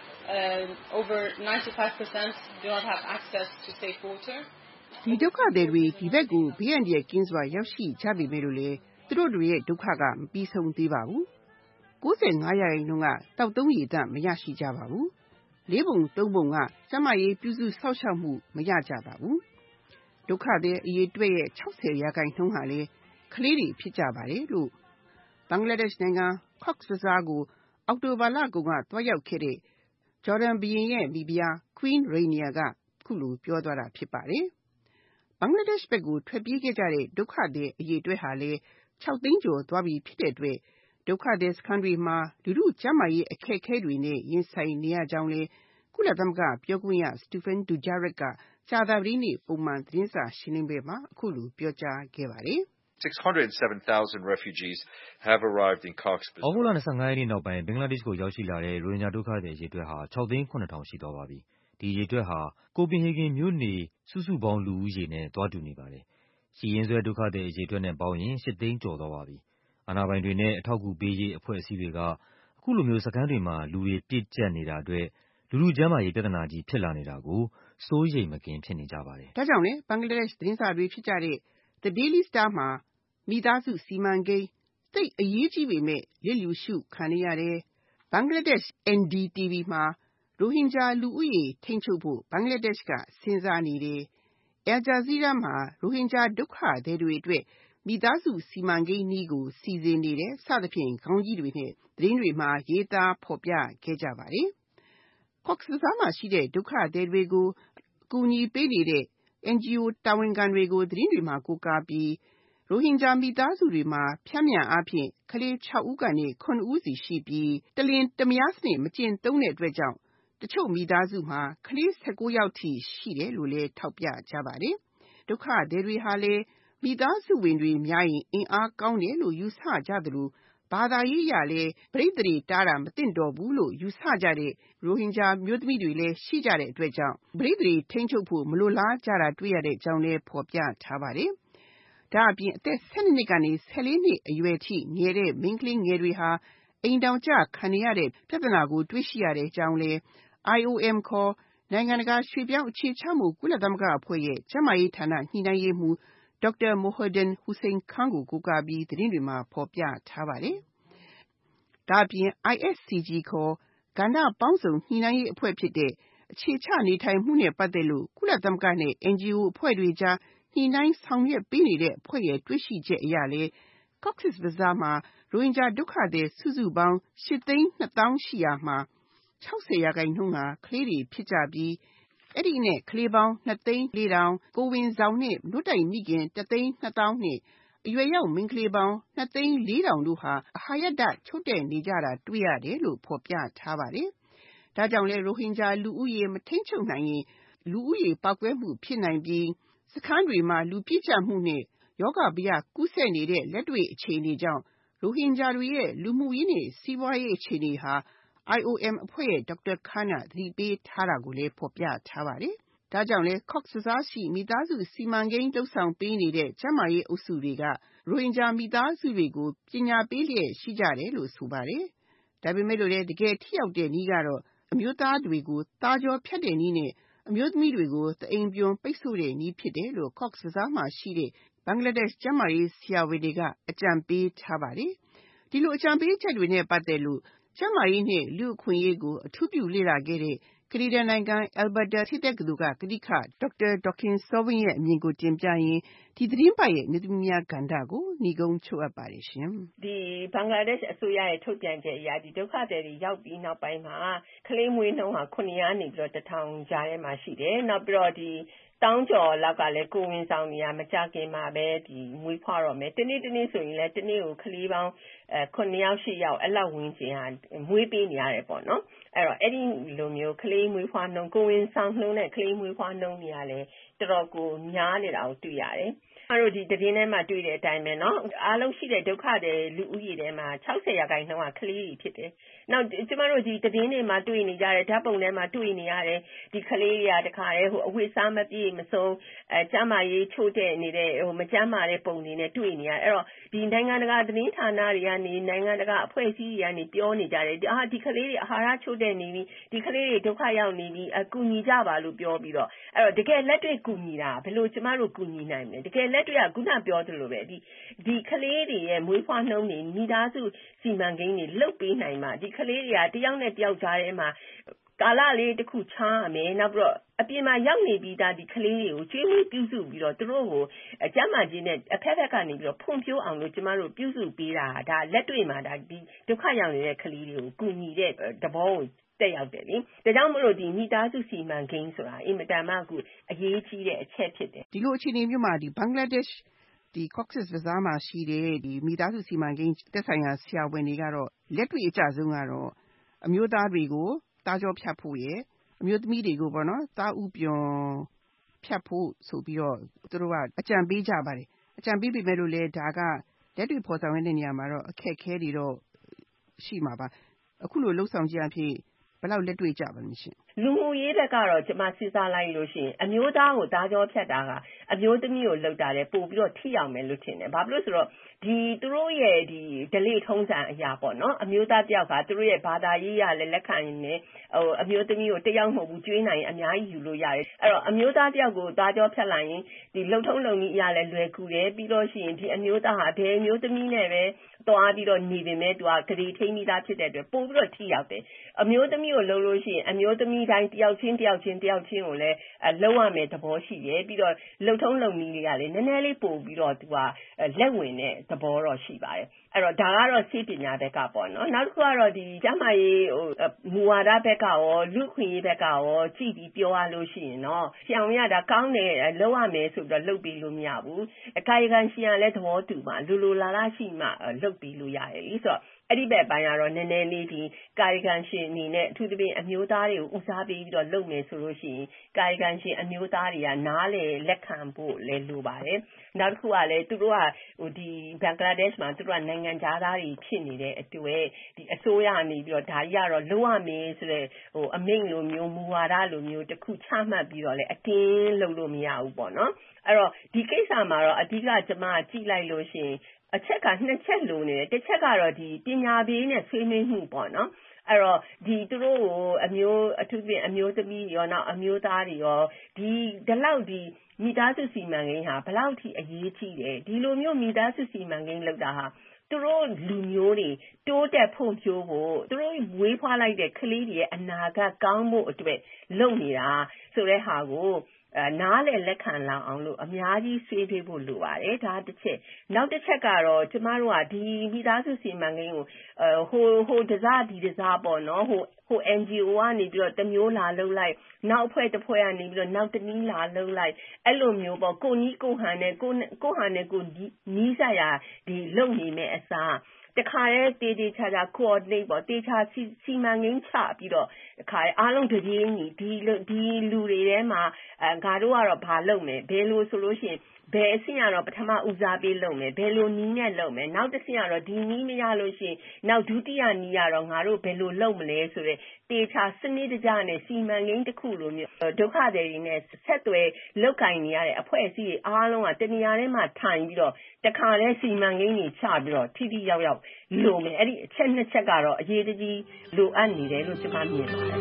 Uh, over ninety-five percent do not have access to safe water. ဒီဒုက္ခသည်တွေဒီဘက်ကိုဘေးအန္တရာယ်ကင်းစွာရောက်ရှိကြပေမဲ့လို့လေသူတို့တွေရဲ့ဒုက္ခကမပြီးဆုံးသေးပါဘူး။၉၅ရာခိုင်နှုန်းကတောက်သုံးရည်တမရရှိကြပါဘူး။လေးပုံသုံးပုံကကျန်းမာရေးပြုစုစောင့်ရှောက်မှုမရကြပါဘူး။ဒုက္ခသည်အရေးအတွက်ရဲ့၆၀ရာခိုင်နှုန်းဟာလေကလေးတွေဖြစ်ကြပါတယ်လို့ဘင်္ဂလားဒေ့ရှ်နိုင်ငံ Cox's Bazar ကိုအောက်တိုဘာလကုန်ကတွားရောက်ခဲ့တဲ့ဂျော်ဒန်ဘုရင်ရဲ့မိဖုရား Queen Rania ကခုလိုပြောသွားတာဖြစ်ပါတယ်။ဘင်္ဂလားဒေ့ရှ်ဘက်ကိုထွက်ပြေးခဲ့ကြတဲ့ဒုက္ခသည်အရေးအတွက်ဟာလေ၆သိန်းကျော်သွားပြီဖြစ်တဲ့အတွက်ဒုက္ခသည်စခန်းတွေမှာလူလူကျန်းမာရေးအခက်အခဲတွေနဲ့ရင်ဆိုင်နေရကြောင်းလေကုလသမဂ္ဂပြောခွင့်ရ Stéphane Dujarric ကကြာသပတေးနေ့ပုံမှန်သတင်းစာရှင်းလင်းပွဲမှာအခုလိုပြောကြားခဲ့ပါတယ်။ six hundred seven thousand refugees have arrived in Cox's Bazar. ဩဂုတ်လ၂၅ရက်နေ့နောက်ပိုင်းဘင်္ဂလားဒေ့ရှ်ကိုရောက်ရှိလာတဲ့ရိုဟင်ဂျာဒုက္ခသည်အရေအတွက်ဟာ၆သိန်း၇ထောင်ရှိသွားပါပြီ။ဒီအရေအတွက်ဟာကိုပင်ဟေဂင်မြို့နေစုစုပေါင်းလူဦးရေနဲ့သွားတူနေပါတယ်။ရှိရင်းစွဲဒုက္ခသည်အရေအတွက်နဲ့ပေါင်းရင်၈သိန်းကျော်သွားပါပြီ။အာဏာပိုင်တွေနဲ့အထောက်အကူပေးရေးအဖွဲ့အစည်းတွေကအခုလိုမျိုးစခန်းတွေမှာလူတွေပြည့်ကျပ်နေတာအတွက်လူလူကျန်းမာရေးပြဿနာကြီးဖြစ်လာနေတာကိုစိုးရိမ်မကင်းဖြစ်နေကြပါတယ်။ဒါကြောင့်လေဘင်္ဂလားဒေ့ရှ်သတင်းစာတွေဖြစ်ကြတဲ့ The Daily Star မှာမိသားစုစီမံကိန်းသိအရေးကြီးပေမဲ့လစ်လျူရှုခံနေရတယ်။ဘင်္ဂလားဒေ့ရှ် N D T V မှာရိုဟင်ဂျာလူဦးရေထိန်းချုပ်ဖို့ဘင်္ဂလားဒေ့ရှ်ကစဉ်းစားနေတယ်။ Al Jazeera မှာရိုဟင်ဂျာဒုက္ခသည်တွေအတွက်မိသားစုစီမံကိန်းနည်းကိုစီစဉ်နေတယ်စသဖြင့်ခေါင်းကြီးတွေနဲ့သတင်းတွေမှာရေးသားဖော်ပြခဲ့ကြပါတယ်။ Cox's Bazar မှာရှိတဲ့ဒုက္ခသည်တွေကိုအကူအညီပေးနေတဲ့ N G O တာဝန်ခံတွေကိုသတင်းတွေမှာကိုးကားပြီးရိုဟင်ဂျာမိသားစုတွေမှာဖြန့်မြန်အားဖြင့်ကလေး၆ဦးကနေ၇ဦးစီရှိပြီးတလင်တမယားစနစ်မကျင့်သုံးတဲ့အတွက်ကြောင့်တချို့မိသားစုမှာကလေး၁၉ယောက်ထိရှိတယ်လို့လည်းထောက်ပြကြပါတယ်။ဒုက္ခသည်တွေဟာလည်းမိသားစုဝင်တွေများရင်အင်အားကောင်းတယ်လို့ယူဆကြသလိုဘာသာရေးအရလည်းပရိသေတွေတားတာမသင့်တော်ဘူးလို့ယူဆကြတဲ့ရိုဟင်ဂျာမျိုးသမီးတွေလည်းရှိကြတဲ့အတွက်ကြောင့်ပရိသေတွေထိန်းချုပ်ဖို့မလိုလားကြတာတွေ့ရတဲ့အကြောင်းလည်းဖော်ပြထားပါတယ်။ဒါအပြင်အသက်၁၂နှစ်ကနေ၁၄နှစ်အရွယ်ထိငယ်တဲ့မိန်းကလေးငယ်တွေဟာအိမ်တောင်ကျခံနေရတဲ့ပြဿနာကိုတွေ့ရှိရတဲ့အကြောင်းလည်း I O M ခေါ်နိုင်ငံတကာရွှေ့ပြောင်းအခြေချမှုကုလသမဂ္ဂအဖွဲ့ရဲ့ကျန်းမာရေးဌာနညှိနှိုင်းရေးမှူးဒေါက်တာ Mohiuddin Hussain Khan ကိုကိုးကားပြီးသတင်းတွေမှာဖော်ပြထားပါတယ်။ဒါအပြင် I S C G ခေါ်ကဏ္ဍပေါင်းစုံညှိနှိုင်းရေးအဖွဲ့ဖြစ်တဲ့အခြေချနေထိုင်မှုနဲ့ပတ်သက်လို့ကုလသမဂ္ဂနဲ့ N G O အဖွဲ့တွေကြားညှိနှိုင်းဆောင်ရွက်ပေးနေတဲ့အဖွဲ့ရဲ့တွေ့ရှိချက်အရလည်း Cox's Bazar မှာရိုဟင်ဂျာဒုက္ခသည်စုစုပေါင်း၈သိန်း၂သောင်းရှိရာမှာ၆၀ရာခိုင်နှုန်းဟာကလေးတွေဖြစ်ကြပြီးအဲ့ဒီနဲ့ကလေးပေါင်း၂သိန်း၄ထောင်ကိုယ်ဝန်ဆောင်နဲ့နို့တိုက်မိခင်၁သိန်း၂သောင်းနဲ့အရွယ်ရောက်မိန်းကလေးပေါင်းနှစ်သိန်းလေးထောင်တို့ဟာအဟာရဓာတ်ချို့တဲ့နေကြတာတွေ့ရတယ်လို့ဖော်ပြထားပါတယ်။ဒါကြောင့်လဲရိုဟင်ဂျာလူဦးရေမထိန်းချုပ်နိုင်ရင်လူဦးရေပေါက်ကွဲမှုဖြစ်နိုင်ပြီးစခန်းတွေမှာလူပြည့်ကျပ်မှုနဲ့ယောဂဗျကူးစက်နေတဲ့လက်တွေ့အခြေအနေကြောင့်ရိုဟင်ဂျာတွေရဲ့လူမှုရေးနဲ့စီးပွားရေးအခြေအနေဟာ I O M အဖွဲ့ရဲ့ဒေါက်တာခန်းကသတိပေးထားတာကိုလည်းဖော်ပြထားပါတယ်။ဒါကြောင့်လဲ Cox's Bazar ရှိမိသားစုစီမံကိန်းလှုပ်ဆောင်ပေးနေတဲ့ကျန်းမာရေးအုပ်စုတွေကရိုဟင်ဂျာမိသားစုတွေကိုပညာပေးလျက်ရှိကြတယ်လို့ဆိုပါတယ်။ဒါပေမဲ့လို့လည်းတကယ်ထိရောက်တဲ့နည်းကတော့အမျိုးသားတွေကိုသားကြောဖြတ်တဲ့နည်းနဲ့အမျိုးသမီးတွေကိုတအိမ်ပြွန်ပိတ်ဆို့တဲ့နည်းဖြစ်တယ်လို့ Cox's Bazar မှာရှိတဲ့ဘင်္ဂလားဒေ့ရှ်ကျန်းမာရေးဆရာဝန်တွေကအကြံပေးထားပါတယ်။ဒီလိုအကြံပေးချက်တွေနဲ့ပတ်သက်လို့ကျန်းမာရေးနဲ့လူ့အခွင့်အရေးကိုအထူးပြုလေ့လာခဲ့တဲ့ကနေဒါနိုင်ငံ Alberta ဆေးတက္ကသိုလ်ကကထိကဒေါက်တာဒေါ်ခင်စောဝင်းရဲ့အမြင်ကိုတင်ပြရင်ဒီသတင်းပတ်ရဲ့နေသမီးများကဏ္ဍကိုဏီကုံးချုပ်အပ်ပါတယ်ရှင်။ဒီဘင်္ဂလားဒေ့ရှ်အစိုးရရဲ့ထုတ်ပြန်ချက်အရဒီဒုက္ခသည်တွေရောက်ပြီးနောက်ပိုင်းမှာကလေးမွေးနှုန်းဟာခုနှစ်ရာနေပြီးတော့တစ်ထောင်ကြားထဲမှာရှိတယ်။နောက်ပြီးတော့ဒီတောင်းကျော်လောက်ကလည်းကိုဝင်ဆောင်နေရမကြခင်မှာပဲဒီမွေးဖွားတော့မယ်။တနေ့တနေ့ဆိုရင်လည်းတနေ့ကိုကလေးပေါင်းအဲခုနှစ်ယောက်ရှစ်ယောက်အဲ့လောက်ဝင်ခြင်းဟာမွေးပေးနေရတယ်ပေါ့နော်။အဲ့တော့အဲ့ဒီလိုမျိုးကလေးမွေးဖွားနှုန်းကိုဝင်ဆောင်နှုန်းနဲ့ကလေးမွေးဖွားနှုန်းတွေကလည်းတော်တော်ကိုများနေတာကိုတွေ့ရတယ်။အားတို့ဒီတည်င်းထဲမှာတွေ့တဲ့အတိုင်းပဲเนาะအားလုံးရှိတဲ့ဒုက္ခတွေလူဦးရေထဲမှာ60ရာခိုင်နှုန်းကကလေးတွေဖြစ်တယ်။နောက်ကျမတို့ဒီတည်င်းတွေမှာတွေ့နေကြတဲ့ဓာတ်ပုံထဲမှာတွေ့နေရတဲ့ဒီကလေးတွေကတခါတည်းဟိုအဝိစားမပြေမဆုံးအဲကျမရေးချို့တဲ့နေတဲ့ဟိုမကျမ်းမာတဲ့ပုံတွေနဲ့တွေ့နေရအဲ့တော့ဒီနိုင်ငံတကာတည်င်းဌာနတွေကနေနိုင်ငံတကာအဖွဲ့အစည်းတွေကနေပြောနေကြတယ်အာဒီကလေးတွေအာဟာရချို့တဲ့နေပြီဒီကလေးတွေဒုက္ခရောက်နေပြီအကူညီကြပါလို့ပြောပြီးတော့အဲ့တော့တကယ်လက်တွေ့ကူညီတာဘယ်လိုကျမတို့ကူညီနိုင်မလဲတကယ်လက်တွေ့ကခုနပြောသလိုပဲဒီဒီကလေးတွေရဲ့မွေးဖွားနှုန်းတွေမိသားစုစီမံကိန်းတွေလုတ်ပေးနိုင်မှဒီကလေးတွေကတယောက်နဲ့တယောက်ကြားထဲမှာကာလလေးတစ်ခုချားရမယ်နောက်ပြီးတော့အပြင်မှာရောက်နေပြီးသားဒီကလေးတွေကိုကျွေးမွေးပြုစုပြီးတော့သူတို့ကိုကျန်းမာခြင်းနဲ့အဖက်ဖက်ကနေပြီးတော့ဖွံ့ဖြိုးအောင်လို့ကျမတို့ပြုစုပေးတာဒါလက်တွေ့မှာဒါဒီဒုက္ခရောက်နေတဲ့ကလေးတွေကိုကူညီတဲ့သဘောကိုတက်ရောက်တယ်လေဒါကြောင့်မလို့ဒီမိသားစုစီမံကိန်းဆိုတာအင်မတန်မှအခုအရေးကြီးတဲ့အချက်ဖြစ်တယ်ဒီလိုအခြေအနေမျိုးမှာဒီဘင်္ဂလားဒေ့ရှ်ဒီ Cox's Bazar မှာရှိတဲ့ဒီမိသားစုစီမံကိန်းသက်ဆိုင်ရာဆရာဝန်တွေကတော့လက်တွေ့အကျဆုံးကတော့အမျိုးသားတွေကိုသားကြောဖြတ်ဖို့ရယ်အမျိုးသမီးတွေကိုပေါ့နော်သားဥပြွန်ဖြတ်ဖို့ဆိုပြီးတော့သူတို့ကအကြံပေးကြပါတယ်အကြံပေးပေမဲ့လို့လေဒါကလက်တွေ့ဖော်ဆောင်ရတဲ့နေရာမှာတော့အခက်အခဲတွေတော့ရှိမှာပါအခုလိုလှုပ်ဆောင်ကြရဖြစ်ဘယ်လောက်လက်တွေ့ကြပါလဲရှင်လူမှုရေးဘက်ကတော့ကျမစဉ်းစားလိုက်လို့ရှိရင်အမျိုးသားကိုသားကြောဖြတ်တာကအမျိုးသမီးကိုလှုပ်တာလေပို့ပြီးတော့ထိရောက်မယ်လို့ထင်တယ်ဘာဖြစ်လို့ဆိုတော့ဒီသူတို့ရဲ့ဒီဒလိထုံးစံအရာပေါ့နော်အမျိုးသားတယောက်ကသူတို့ရဲ့ဘာသာရေးရလည်းလက်ခံနေဟိုအမျိုးသမီးကိုတယောက်မဟုတ်ဘူးကျွေးနိုင်အများကြီးယူလို့ရတယ်အဲ့တော့အမျိုးသားတယောက်ကိုသားကြောဖြတ်လိုက်ရင်ဒီလှုပ်ထုံးလုံကြီးအရာလည်းလွယ်ကူတယ်ပြီးတော့ရှိရင်ဒီအမျိုးသားဟာဘယ်အမျိုးသမီးနဲ့ပဲသွားပြီးတော့နေပေမဲ့သူကဂရီထိန်းမိသားဖြစ်တဲ့အတွက်ပို့ပြီးတော့ထိရောက်တယ်အမျိုးသမီးကိုလှုပ်လို့ရှိရင်အမျိုးသမီးတိုင်းတယောက်ချင်းတယောက်ချင်းတယောက်ချင်းကိုလည်းလှုပ်ရမယ်သဘောရှိတယ်ပြီးတော့လှုပ်ထုံးလုံကြီးတွေကလည်းနည်းနည်းလေးပို့ပြီးတော့သူကလက်ဝင်တဲ့သဘောတော့ရှိပါတယ်အဲ့တော့ဒါကတော့စိတ်ပညာဘက်ကပေါ့နော်နောက်တစ်ခုကတော့ဒီကျမရေးဟိုမူဝါဒဘက်ကရောလူခွင့်ရေးဘက်ကရောကြည့်ပြီးပြောရလို့ရှိရင်တော့ဆရာဝန်ကဒါကောင်းတယ်လုပ်ရမယ်ဆိုတော့လုပ်ပြီးလို့မရဘူးအကာယကံရှင်ကလည်းသဘောတူမှလူလူလာလာရှိမှလုပ်ပြီးလို့ရတယ်လေဆိုတော့အဲ့ဒီဘက်ပိုင်းကတော့နည်းနည်းလေးဒီကာယကံရှင်အနေနဲ့အထူးသဖြင့်အမျိုးသားတွေကိုဦးစားပေးပြီးတော့လုပ်မယ်ဆိုလို့ရှိရင်ကာယကံရှင်အမျိုးသားတွေကနားလေလက်ခံဖို့လည်းလိုပါတယ်နောက်တစ်ခုကလည်းသူတို့ကဟိုဒီဘင်္ဂလားဒေ့ရှ်မှာသူတို့ကနိုင်ငံခြားသားတွေဖြစ်နေတဲ့အတွက်ဒီအစိုးရကနေပြီးတော့ဒါကြီးကတော့လုပ်ရမယ်ဆိုတဲ့ဟိုအမိန့်လိုမျိုးမူဝါဒလိုမျိုးတစ်ခုချမှတ်ပြီးတော့လည်းအတင်းလုပ်လို့မရဘူးပေါ့နော်အဲ့တော့ဒီကိစ္စမှာတော့အဓိကကျွန်မကြည့်လိုက်လို့ရှိရင်အချက်ကနှစ်ချက်လိုနေတယ်တစ်ချက်ကတော့ဒီပညာပေးနဲ့ဆွေးနွေးမှုပေါ့နော်အဲ့တော့ဒီသူတို့ကိုအမျိုးအထူးဖြင့်အမျိုးသမီးရောနောက်အမျိုးသားတွေရောဒီဒီလောက်ဒီမိသားစုစီမံကိန်းဟာဘယ်လောက်ထိအရေးကြီးတယ်ဒီလိုမျိုးမိသားစုစီမံကိန်းလုပ်တာဟာသူတို့လူမျိုးတွေတိုးတက်ဖို့ဖြိုးဖို့သူတို့ဝေးဖွားလိုက်တဲ့ကလေးတွေရဲ့အနာဂတ်ကောင်းဖို့အတွက်လုပ်နေတာဆိုတဲ့ဟာကိုနားလည်လက်ခံလာအောင်လို့အများကြီးဆွေးနွေးဖို့လိုပါတယ်ဒါတစ်ချက်နောက်တစ်ချက်ကတော့ကျမတို့ကဒီမိသားစုစီမံကိန်းကိုဟိုဟိုတစားဒီတစားပေါ့နော်ဟိုဟို N G O ကနေပြီးတော့တမျိုးလာလုပ်လိုက်နောက်အဖွဲ့တစ်ဖွဲ့ကနေပြီးတော့နောက်တနည်းလာလုပ်လိုက်အဲ့လိုမျိုးပေါ့ကိုကြီးကိုဟန်နဲ့ကိုကိုဟန်နဲ့ကိုနီးစပ်ရာဒီလုပ်နေမဲ့အစားတခါရဲတေးတေးချာချာ coordinate ပေါ့တေးချာစီမံကိန်းချပြီးတော့တခါရဲအားလုံးတကြီးကြီးဒီဒီလူတွေထဲမှာအဲငါတို့ကတော့ဘာလုပ်မယ်ဘယ်လိုဆိုလို့ရှိရင်ဘယ်အဆင့်ကတော့ပထမဦးစားပေးလုပ်မယ်ဘယ်လိုနီးနဲ့လုပ်မယ်နောက်တစ်ဆင့်ကတော့ဒီနီးမရလို့ရှိရင်နောက်ဒုတိယနီးရတော့ငါတို့ဘယ်လိုလုပ်မလဲဆိုတဲ့တေချာစနစ်တကျနဲ့စီမံကိန်းတစ်ခုလိုမျိုးဒုက္ခတွေနဲ့ဆက်သွယ်လောက်ကင်နေရတဲ့အဖွဲ့အစည်းတွေအားလုံးကတနေရာထဲမှာထိုင်ပြီးတော့တခါလဲစီမံကိန်းတွေချပြီးတော့ထိထိရောက်ရောက်လိုမယ်အဲ့ဒီအချက်နှစ်ချက်ကတော့အရေးတကြီးလိုအပ်နေတယ်လို့ကျွန်မမြင်ပါတယ်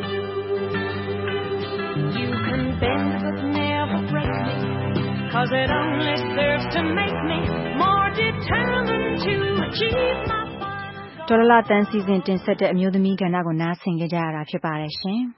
You can bend but never break me Cause it only serves to make me more determined to achieve my final goal. ဒေါ်လာတန်းစီစဉ်တင်ဆက်တဲ့အမျိုးသမီးကဏ္ဍကိုနားဆင်ကြကြရတာဖြစ်ပါတယ်ရှင်။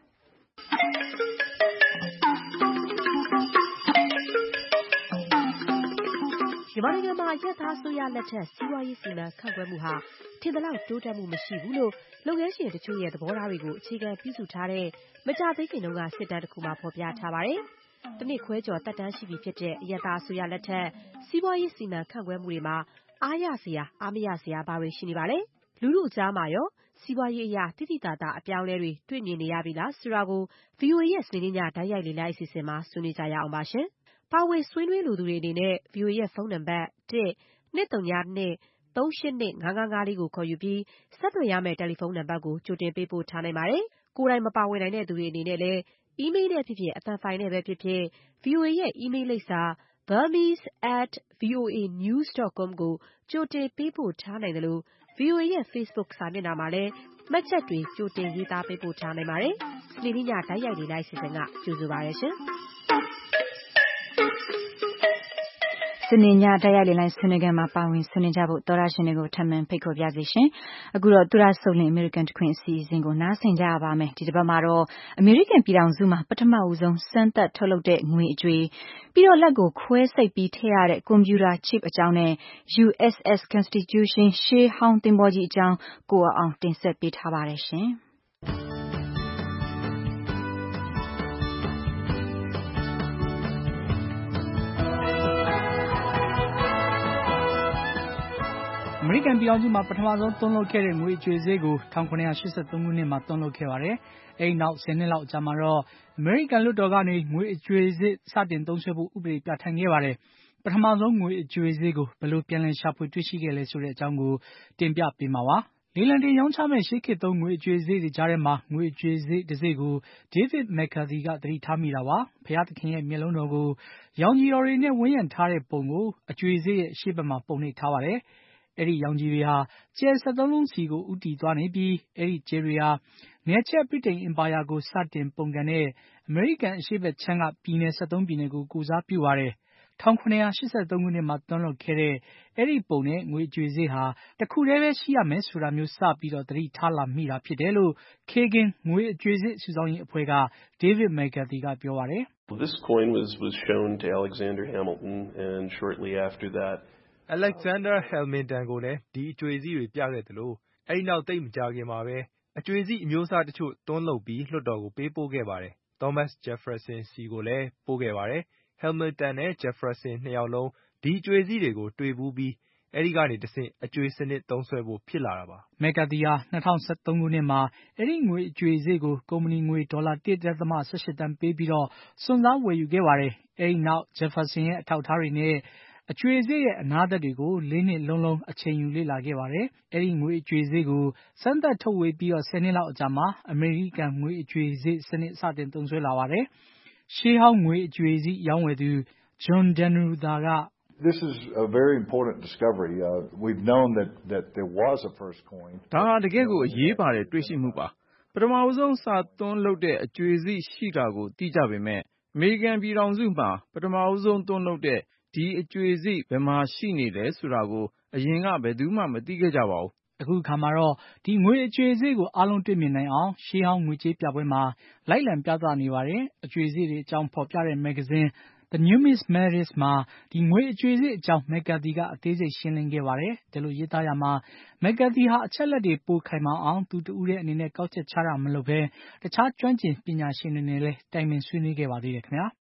မြန်မာနိုင်ငံမှာရက်သားဆိုရလက်ထက်စီးပွားရေးစီမံခန့်ခွဲမှုဟာထင်သလောက်တိုးတက်မှုမရှိဘူးလို့လုပ်ငန်းရှင်တချို့ရဲ့သဘောထားတွေကိုအခြေခံပြုစုထားတဲ့မကြသေးခင်တုန်းကစစ်တမ်းတစ်ခုမှာဖော်ပြထားပါတယ်။တနစ်ခွဲကျော်တက်တန်းရှိပြီဖြစ်တဲ့အရက်သားဆိုရလက်ထက်စီးပွားရေးစီမံခန့်ခွဲမှုတွေမှာအားရစရာအားမရစရာဘာတွေရှိနေပါလဲ။လူလူအကြားမှာရောစီးပွားရေးအရာတိတိတသာအပြောင်းလဲတွေတွေ့မြင်နေရပြီလားဆိုတာကို ဗီအိုအေ ရဲ့စနေနေ့ညဓာတ်ရိုက်လေ့လာအစီအစဉ်မှာဆွေးနွေးကြရအောင်ပါရှင်။ပါဝင်ဆွေးနွေးလူသူတွေအနေနဲ့ ဗီအိုအေ ရဲ့ဖုန်းနံပါတ် one ၂၃၂ ၃၈၂ ၅၅၅ လေးကိုခေါ်ယူပြီးဆက်သွယ်ရမယ့်တယ်လီဖုန်းနံပါတ်ကိုကြိုတင်ပေးပို့ထားနိုင်ပါတယ်။ကိုယ်တိုင်မပါဝင်နိုင်တဲ့သူတွေအနေနဲ့လည်းအီးမေးလ်နဲ့ဖြစ်ဖြစ်အသံဖိုင်နဲ့ပဲဖြစ်ဖြစ် ဗီအိုအေ ရဲ့အီးမေးလ်လိပ်စာ burmese at voa news dot com ကိုကြိုတင်ပေးပို့ထားနိုင်တယ်လို့ ဗီအိုအေ ရဲ့ Facebook စာမျက်နှာမှာလည်းမှတ်ချက်တွေကြိုတင်ရေးသားပေးပို့ထားနိုင်ပါတယ်။စနေနေ့ညဓာတ်ရိုက်လေ့လာအစီအစဉ်ကကြိုဆိုပါရရှင်။စနေညဓာတ်ရိုက်လေ့လာဆွေးနွေးခန်းမှာပါဝင်ဆွေးနွေးကြဖို့သောရရှင်တွေကိုထပ်မံဖိတ်ခေါ်ပြစီရှင်။အခုတော့သူရဆုပ်လင် American တခွင်အစီအစဉ်ကိုနားဆင်ကြရပါမယ်။ဒီတစ်ပတ်မှာတော့ American ပြည်ထောင်စုမှာပထမဦးဆုံးစမ်းသပ်ထုတ်လုပ်တဲ့ငွေအကြွေပြီးတော့လက်ကိုခွဲစိတ်ပြီးထည့်ရတဲ့ကွန်ပျူတာ chip အကြောင်းနဲ့ U S S Constitution ရှေးဟောင်းသင်္ဘောကြီးအကြောင်းကိုအောင်တင်ဆက်ပေးထားပါတယ်ရှင်။အမေရိကန်ပြည်ထောင်စုမှာပထမဆုံးသွန်းလုပ်ခဲ့တဲ့ငွေအကြွေဈေးကို၁၉၈၃ခုနှစ်မှာသွန်းလုပ်ခဲ့ပါတယ်။အဲဒီနောက်ဆယ်နှစ်လောက်ကြာမှာတော့အမေရိကန်လွှတ်တော်ကနေငွေအကြွေဈေးစတင်သုံးစွဲဖို့ဥပဒေပြဋ္ဌာန်းခဲ့ပါတယ်။ပထမဆုံးငွေအကြွေဈေးကိုဘယ်လိုပြန်လည်ရှာဖွေတွေ့ရှိခဲ့လဲဆိုတဲ့အကြောင်းကိုတင်ပြပေးမှာပါ။လေလံတင်ရောင်းချမဲ့ရှေးခေတ်သုံးငွေအကြွေဈေးတွေကြားထဲမှာငွေအကြွေဈေးတစ်ဈေးကို David McCarthy ကသတိထားမိတာပါ။ဘုရားသခင်ရဲ့မျက်လုံးတော်ကိုရောင်ခြည်တော်တွေနဲ့ဝန်းရံထားတဲ့ပုံကိုအကြွေဈေးရဲ့ရှေ့ဘက်မှာပုံနှိပ်ထားပါတယ်။အဲဒီရောင်ခြည်တွေဟာကြယ်၁၃လုံးစီကိုဦးတည်သွားနေပြီးအဲဒီကြယ်တွေဟာနယ်ချဲ့ဗြိတိန်အင်ပါယာကိုစတင်ပုန်ကန်တဲ့အမေရိကန်အရှေ့ဘက်ခြမ်းကပြည်နယ်၁၃ပြည်နယ်ကိုကိုယ်စားပြုပါတယ်။၁၉၈၃ခုနှစ်မှာသွန်းလုပ်ခဲ့တဲ့အဲဒီပုံနဲ့ငွေအကြွေဈေးဟာတစ်ခုတည်းပဲရှိရမယ်ဆိုတာမျိုးစပြီးတော့သတိထားလာမိတာဖြစ်တယ်လို့ Kagan ငွေအကြွေဈေးစုဆောင်းရေးအဖွဲ့က David McCarthy ကပြောပါတယ်။ This coin was was shown to Alexander Hamilton and shortly after that Alexander Hamilton ကိုလည်းဒီအကြွေစည်းတွေပြခဲ့တယ်လို့အဲဒီနောက်သိပ်မကြာခင်မှာပဲအကြွေစည်းအမျိုးအစားတချို့သွန်းလုပ်ပြီးလွှတ်တော်ကိုပေးပို့ခဲ့ပါတယ်။ Thomas Jefferson စီကိုလည်းပို့ခဲ့ပါတယ်။ Hamilton နဲ့ Jefferson နှစ်ယောက်လုံးဒီအကြွေစည်းတွေကိုတွေ့ဘူးပြီးအဲဒီကနေတဆင့်အကြွေစနစ်သုံးစွဲဖို့ဖြစ်လာတာပါ။ McCarthy ဟာ၂၀၁၃ခုနှစ်မှာအဲဒီငွေအကြွေစည်းကိုကုမ္ပဏီငွေဒေါ်လာတစ်ဒသမ၁၈သန်းပေးပြီးတော့စွန့်စားဝယ်ယူခဲ့ပါတယ်။အဲဒီနောက် Jefferson ရဲ့အထောက်အထားတွေနဲ့အကြွေဈေးရဲ့အနားသက်တွေကိုလေးနှစ်လုံးလုံးအချိန်ယူလေ့လာခဲ့ပါတယ်။အဲဒီငွေအကြွေဈေးကိုစမ်းသပ်ထုတ်ဝေပြီးတော့ဆယ်နှစ်လောက်အကြာမှာအမေရိကန်ငွေအကြွေဈေးစနစ်စတင်သုံးစွဲလာပါတယ်။ရှေးဟောင်းငွေအကြွေစည်းရောင်းဝယ်သူ John Denuda က This is a very important discovery. Uh, we've known that that there was a first coin. ဒါဟာတကယ့်ကိုအရေးပါတဲ့တွေ့ရှိမှုပါ။ပထမဆုံးစသွန်းလုပ်တဲ့အကြွေစည်းရှိတာကိုသိကြပေမဲ့အမေရိကန်ပြည်ထောင်စုမှာပထမဆုံးသွန်းလုပ်တဲ့ဒီအကြွေစည်းဘယ်မှာရှိနေလဲဆိုတာကိုအရင်ကဘယ်သူမှမသိခဲ့ကြပါဘူးအခုအခါမှာတော့ဒီငွေအကြွေဈေးကိုအားလုံးတွေ့မြင်နိုင်အောင်ရှေးဟောင်းငွေကြေးပြပွဲမှာလိုက်လံပြသနေပါတယ်။အကြွေဈေးတွေအကြောင်းဖော်ပြတဲ့မဂ္ဂဇင်း The Numismatist မှာဒီငွေအကြွေဈေးအကြောင်း McCarthy ကအသေးစိတ်ရှင်းလင်းခဲ့ပါတယ်။ဒီလိုရေးသားရာမှာ McCarthy ဟာအချက်လက်တွေပိုခိုင်မာအောင်သူတဦးတည်းအနေနဲ့ကောက်ချက်ချတာမလုပ်ဘဲတခြားကျွမ်းကျင်ပညာရှင်တွေနဲ့လည်းတိုင်ပင်ဆွေးနွေးခဲ့ပါသေးတယ်ခင်ဗျာ။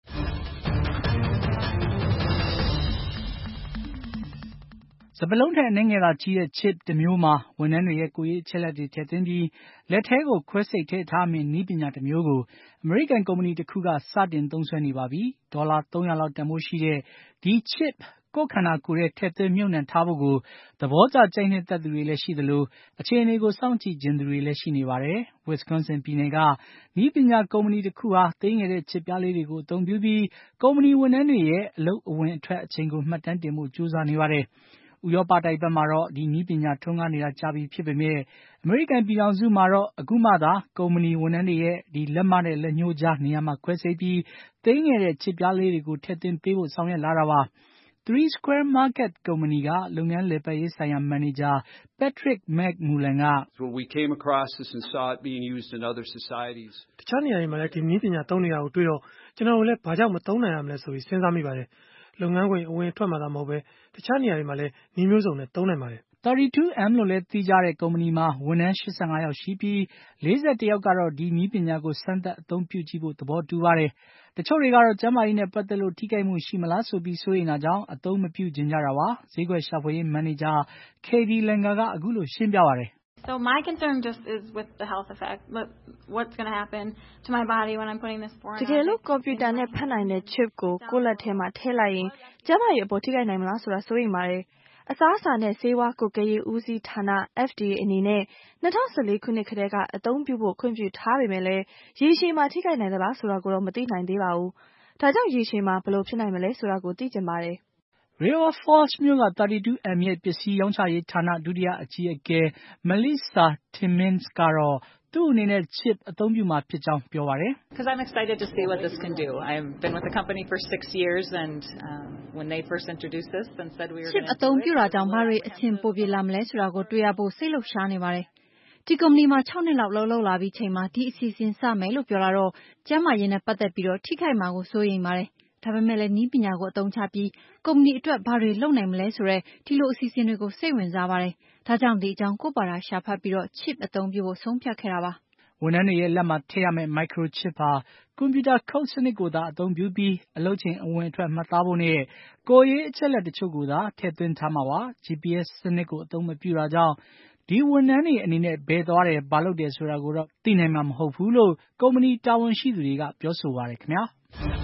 စပလုံးထက်အနှဲငယ်သာကြီးတဲ့ chip တစ်မျိုးမှာဝန်ထမ်းတွေရဲ့ကိုယ်ရေးအချက်လက်တွေထည့်သွင်းပြီးလက်ထဲကိုခွဲစိတ်ထည့်ထားမယ့်နည်းပညာတစ်မျိုးကိုအမေရိကန်ကုမ္ပဏီတစ်ခုကစတင်သုံးစွဲနေပါပြီ။ဒေါ်လာသုံးရာလောက်တန်ဖိုးရှိတဲ့ဒီ chip ကိုယ်ခန္ဓာကိုယ်ရဲ့ထည့်သွင်းမြုပ်နှံထားဖို့ကိုသဘောကျကြိုက်နှစ်သက်သူတွေလည်းရှိသလိုအခြေအနေကိုစောင့်ကြည့်ခြင်းသူတွေလည်းရှိနေပါတယ်။ Wisconsin ပြည်နယ်ကနည်းပညာကုမ္ပဏီတစ်ခုဟာသေးငယ်တဲ့ chip ပြားလေးတွေကိုအသုံးပြုပြီးကုမ္ပဏီဝန်ထမ်းတွေရဲ့အလုပ်အဝင်အထွက်အချိန်ကိုမှတ်တမ်းတင်ဖို့ကြိုးစားနေပါတယ်။ဥရောပတိုက်ဘက်မှာတော့ဒီနည်းပညာထွန်းကားနေတာကြာပြီဖြစ်ပေမဲ့အမေရိကန်ပြည်ထောင်စုမှာတော့အခုမှသာကုမ္ပဏီဝန်ထမ်းတွေရဲ့ဒီလက်မနဲ့လက်ညှိုးကြားနေရာမှာခွဲစိတ်ပြီးသေးငယ်တဲ့ချစ်ပြားလေးတွေကိုထည့်သွင်းပေးဖို့ဆောင်ရွက်လာတာပါ။ Three Square Market ကုမ္ပဏီကလုပ်ငန်းလည်ပတ်ရေးဆိုင်ရာမန်နေဂျာ Patrick McMullen က We came across this and saw it being used in other societies. တခြားနေရာတွေမှာလည်းဒီနည်းပညာသုံးနေတာကိုတွေ့တော့ကျွန်တော်တို့လည်းဘာကြောင့်မသုံးနိုင်ရမလဲဆိုပြီးစဉ်းစားမိပါတယ်။လုပ်ငန်းခွင်အဝင်အထွက်မှာသာမဟုတ်ပဲတခြားနေရာတွေမှာလည်းနည်းမျိုးစုံနဲ့သုံးနိုင်ပါတယ်။ thirty-two M လို့လည်းသိကြတဲ့ကုမ္ပဏီမှာဝန်ထမ်းeighty-fiveယောက်ရှိပြီးforty-oneယောက်ကတော့ဒီနည်းပညာကိုစမ်းသပ်အသုံးပြုကြည့်ဖို့သဘောတူပါတယ်။တချို့တွေကတော့ကျန်းမာရေးနဲ့ပတ်သက်လို့ထိခိုက်မှုရှိမလားဆိုပြီးစိုးရိမ်တာကြောင့်အသုံးမပြုချင်ကြတာပါ။ဈေးကွက်ရှာဖွေရေးမန်နေဂျာ Katie Langer ကအခုလိုရှင်းပြပါတယ်။ So my concern just is with the health effect. What's going to happen to my body when I'm putting this foreign object? တကယ်လို့ကွန်ပျူတာနဲ့ဖတ်နိုင်တဲ့ chip ကိုကိုယ့်လက်ထဲမှာထည့်လိုက်ရင်ကျန်းမာရေးအပေါ်ထိခိုက်နိုင်မလားဆိုတာစိုးရိမ်ပါတယ်။အစားအစာနဲ့ဆေးဝါးကွပ်ကဲရေးဦးစီးဌာန F D A အနေနဲ့twenty fourteenခုနှစ်ကတည်းကအသုံးပြုဖို့ခွင့်ပြုထားပေမဲ့လည်းရေရှည်မှာထိခိုက်နိုင်သလားဆိုတာကိုတော့မသိနိုင်သေးပါဘူး။ဒါကြောင့်ရေရှည်မှာဘယ်လိုဖြစ်နိုင်မလဲဆိုတာကိုသိချင်ပါတယ်။ River Falls မြို့ကthirty-two M ရဲ့ပစ္စည်းရောင်းချရေးဌာနဒုတိယအကြီးအကဲ Melissa Timmins ကတော့သူ့အနေနဲ့ chip အသုံးပြုမှာဖြစ်ကြောင်းပြောပါတယ်။ Because I'm excited to see what this can do. I've been with the company for six years and um, when they first introduced this and said we were chip အသုံးပြုတာကြောင့်ဘာတွေအဆင်ပိုပြေလာမလဲဆိုတာကိုတွေ့ရဖို့စိတ်လှုပ်ရှားနေပါတယ်။ဒီကုမ္ပဏီမှာsixနှစ်လောက်လှုပ်လှုပ်လာပြီးချိန်မှာဒီအစီအစဉ်စမယ်လို့ပြောလာတော့ကျန်းမာရေးနဲ့ပတ်သက်ပြီးတော့ထိခိုက်မှာကိုစိုးရိမ်ပါတယ်။ဒါပေမဲ့လည်းနည်းပညာကိုအသုံးချပြီးကုမ္ပဏီအတွက်ဘာတွေလုပ်နိုင်မလဲဆိုတဲ့ဒီလိုအစီအစဉ်တွေကိုစိတ်ဝင်စားပါတယ်။ဒါကြောင့်ဒီအကြောင်းကိုယ့်ဘာသာရှာဖတ်ပြီးတော့ chip အသုံးပြုဖို့ဆုံးဖြတ်ခဲ့တာပါ။ဝန်ထမ်းတွေရဲ့လက်မှာထည့်ရမယ့် microchip ဟာကွန်ပျူတာခုတ်စနစ်ကိုသာအသုံးပြုပြီးအလုပ်ချိန်အဝင်အထွက်မှတ်သားဖို့နဲ့ကိုယ်ရေးအချက်လက်တချို့ကိုသာထည့်သွင်းထားမှာပါ။ G P S စနစ်ကိုအသုံးမပြုတာကြောင့်ဒီဝန်ထမ်းတွေအနေနဲ့ဘယ်သွားတယ်ဘာလုပ်တယ်ဆိုတာကိုတော့သိနိုင်မှာမဟုတ်ဘူးလို့ကုမ္ပဏီတာဝန်ရှိသူတွေကပြောဆိုပါတယ်ခင်ဗျာ။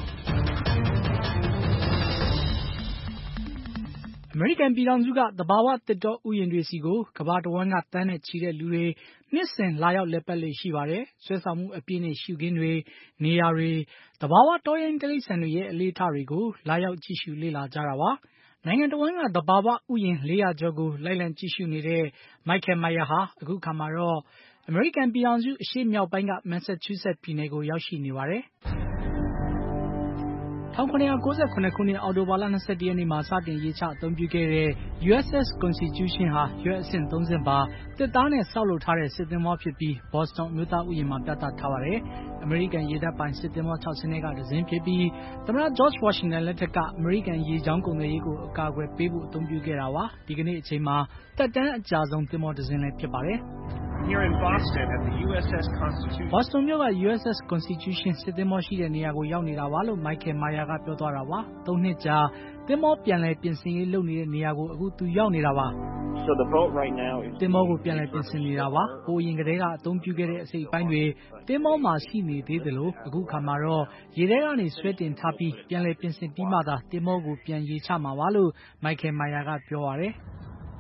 အမေရိကန်ပြည်ထောင်စုကသဘာဝသစ်တောဥယျာဉ်တွေဆီကိုကမ္ဘာတဝန်းကသန်းနဲ့ချီတဲ့လူတွေနှစ်စဉ်လာရောက်လည်ပတ်လေ့ရှိပါတယ်။ဆွဲဆောင်မှုအပြည့်နဲ့ရှုခင်းတွေနေရာတွေသဘာဝတောရိုင်းတိရစ္ဆာန်တွေရဲ့အလေ့အထတွေကိုလာရောက်ကြည့်ရှုလေ့လာကြတာပါ။နိုင်ငံတဝန်းကသဘာဝဥယျာဉ်four hundredကျော်ကိုလိုက်လံကြည့်ရှုနေတဲ့ Michael Meyer ဟာအခုခါမှာတော့အမေရိကန်ပြည်ထောင်စုအရှေ့မြောက်ပိုင်းက Massachusetts ပြည်နယ်ကိုရောက်ရှိနေပါတယ်။nineteen ninety-nine ခုနှစ်အောက်တိုဘာလtwenty-oneရက်နေ့မှာစတင်ရေးချအသုံးပြုခဲ့တဲ့ U S S Constitution ဟာရွက်အဆင့်threeဆင့်ပါသစ်သားနဲ့ဆောက်လုပ်ထားတဲ့စစ်သင်္ဘောဖြစ်ပြီး Boston အမျိုးသားဥယျာဉ်မှာပြသထားပါတယ်။အမေရိကန်ရေတပ်ပိုင်စစ်သင်္ဘောsixစင်းထဲကတစ်စင်းဖြစ်ပြီးသမ္မတ George Washington လက်ထက်ကအမေရိကန်ရေကြောင်းကုန်သွယ်ရေးကိုအကာအကွယ်ပေးဖို့အသုံးပြုခဲ့တာပါ။ဒီကနေ့အချိန်မှာသက်တမ်းအကြာဆုံးသင်္ဘောတစ်စင်းလည်းဖြစ်ပါတယ်။ Here in Boston at the U S S Constitution. Boston မြို့က U S S Constitution စစ်သင်္ဘောရှိတဲ့နေရာကိုရောက်နေတာပါလို့ Michael Meyer ကပြောသွားတာပါ။threeနှစ်ကြာသင်္ဘောပြန်လည်ပြင်ဆင်ရေးလုပ်နေတဲ့နေရာကိုအခုသူရောက်နေတာပါ။ So the boat right now is သင်္ဘောကိုပြန်လည်ပြင်ဆင်နေတာပါ။ဟိုအရင်ကတည်းကအသုံးပြုခဲ့တဲ့အစိတ်အပိုင်းတွေသင်္ဘောမှာရှိနေသေးသလိုအခုခါမှာတော့ရေထဲကနေဆွဲတင်ထားပြီးပြန်လည်ပြင်ဆင်ပြီးမှသာသင်္ဘောကိုပြန်ရေချမှာပါလို့ Michael Meyer ကပြောပါတယ်။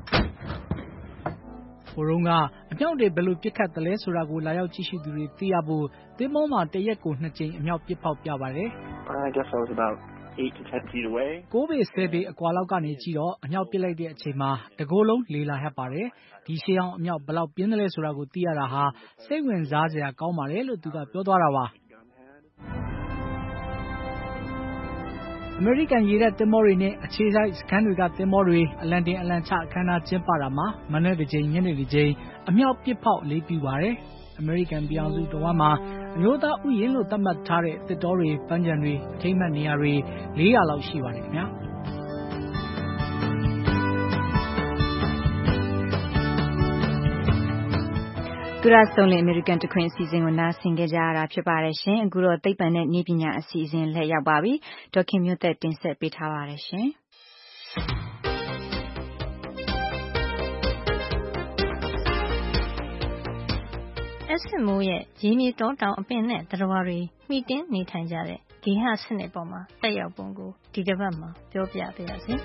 ဟိုတုန်းကအမြောက်တွေဘယ်လိုပစ်ခတ်သလဲဆိုတာကိုလာရောက်ကြည့်ရှုသူတွေသိရဖို့သင်္ဘောမှာတရက်ကိုtwoကြိမ်အမြောက်ပစ်ဖောက်ပြပါတယ်။ I guess I was about eight to ten feet away. nineပေtenပေအကွာလောက်ကနေကြည့်တော့အမြောက်ပစ်လိုက်တဲ့အချိန်မှာတကိုယ်လုံးလေလာဟပ်ပါတယ်။ဒီရှေးဟောင်းအမြောက်ဘယ်လောက်ပြင်းသလဲဆိုတာကိုသိရတာဟာစိတ်ဝင်စားစရာကောင်းပါတယ်လို့သူကပြောသွားတာပါ။အမေရိကန်ရေတပ်သင်္ဘောတွေနဲ့အခြေစိုက်စခန်းတွေကသင်္ဘောတွေအလံတင်အလံချအခမ်းအနားကျင်းပတာမှာမနက်တစ်ကြိမ်ညနေတစ်ကြိမ်အမြောက်ပစ်ဖောက်လေးပြုပါတယ်။အမေရိကန်ပြည်ထောင်စုတဝမ်းမှာအမျိုးသားဥယျာဉ်လို့သတ်မှတ်ထားတဲ့သစ်တောတွေပန်းခြံတွေအထိမ်းအမှတ်နေရာတွေလေးရာလောက်ရှိပါတယ်ခင်ဗျာ။သူရဆုံးလင်အမေရိကန်တခွင်အစီအစဉ်ကိုနားဆင်ကြကြရတာဖြစ်ပါတယ်ရှင်အခုတော့သိပ္ပံနဲ့နည်းပညာအစီအစဉ်လက်ရောက်ပါပြီဒေါက်ခင်မျိုးသက်တင်ဆက်ပေးထားပါတယ်ရှင်အက်ဆစ်မိုးရဲ့ရေမြေတောတောင်အပင်နဲ့သတ္တဝါတွေမှီတင်းနေထိုင်ကြတဲ့ဂေဟစနစ်ပေါ်မှာတက်ရောက်ပုံကိုဒီတစ်ပတ်မှာပြောပြပါရစေ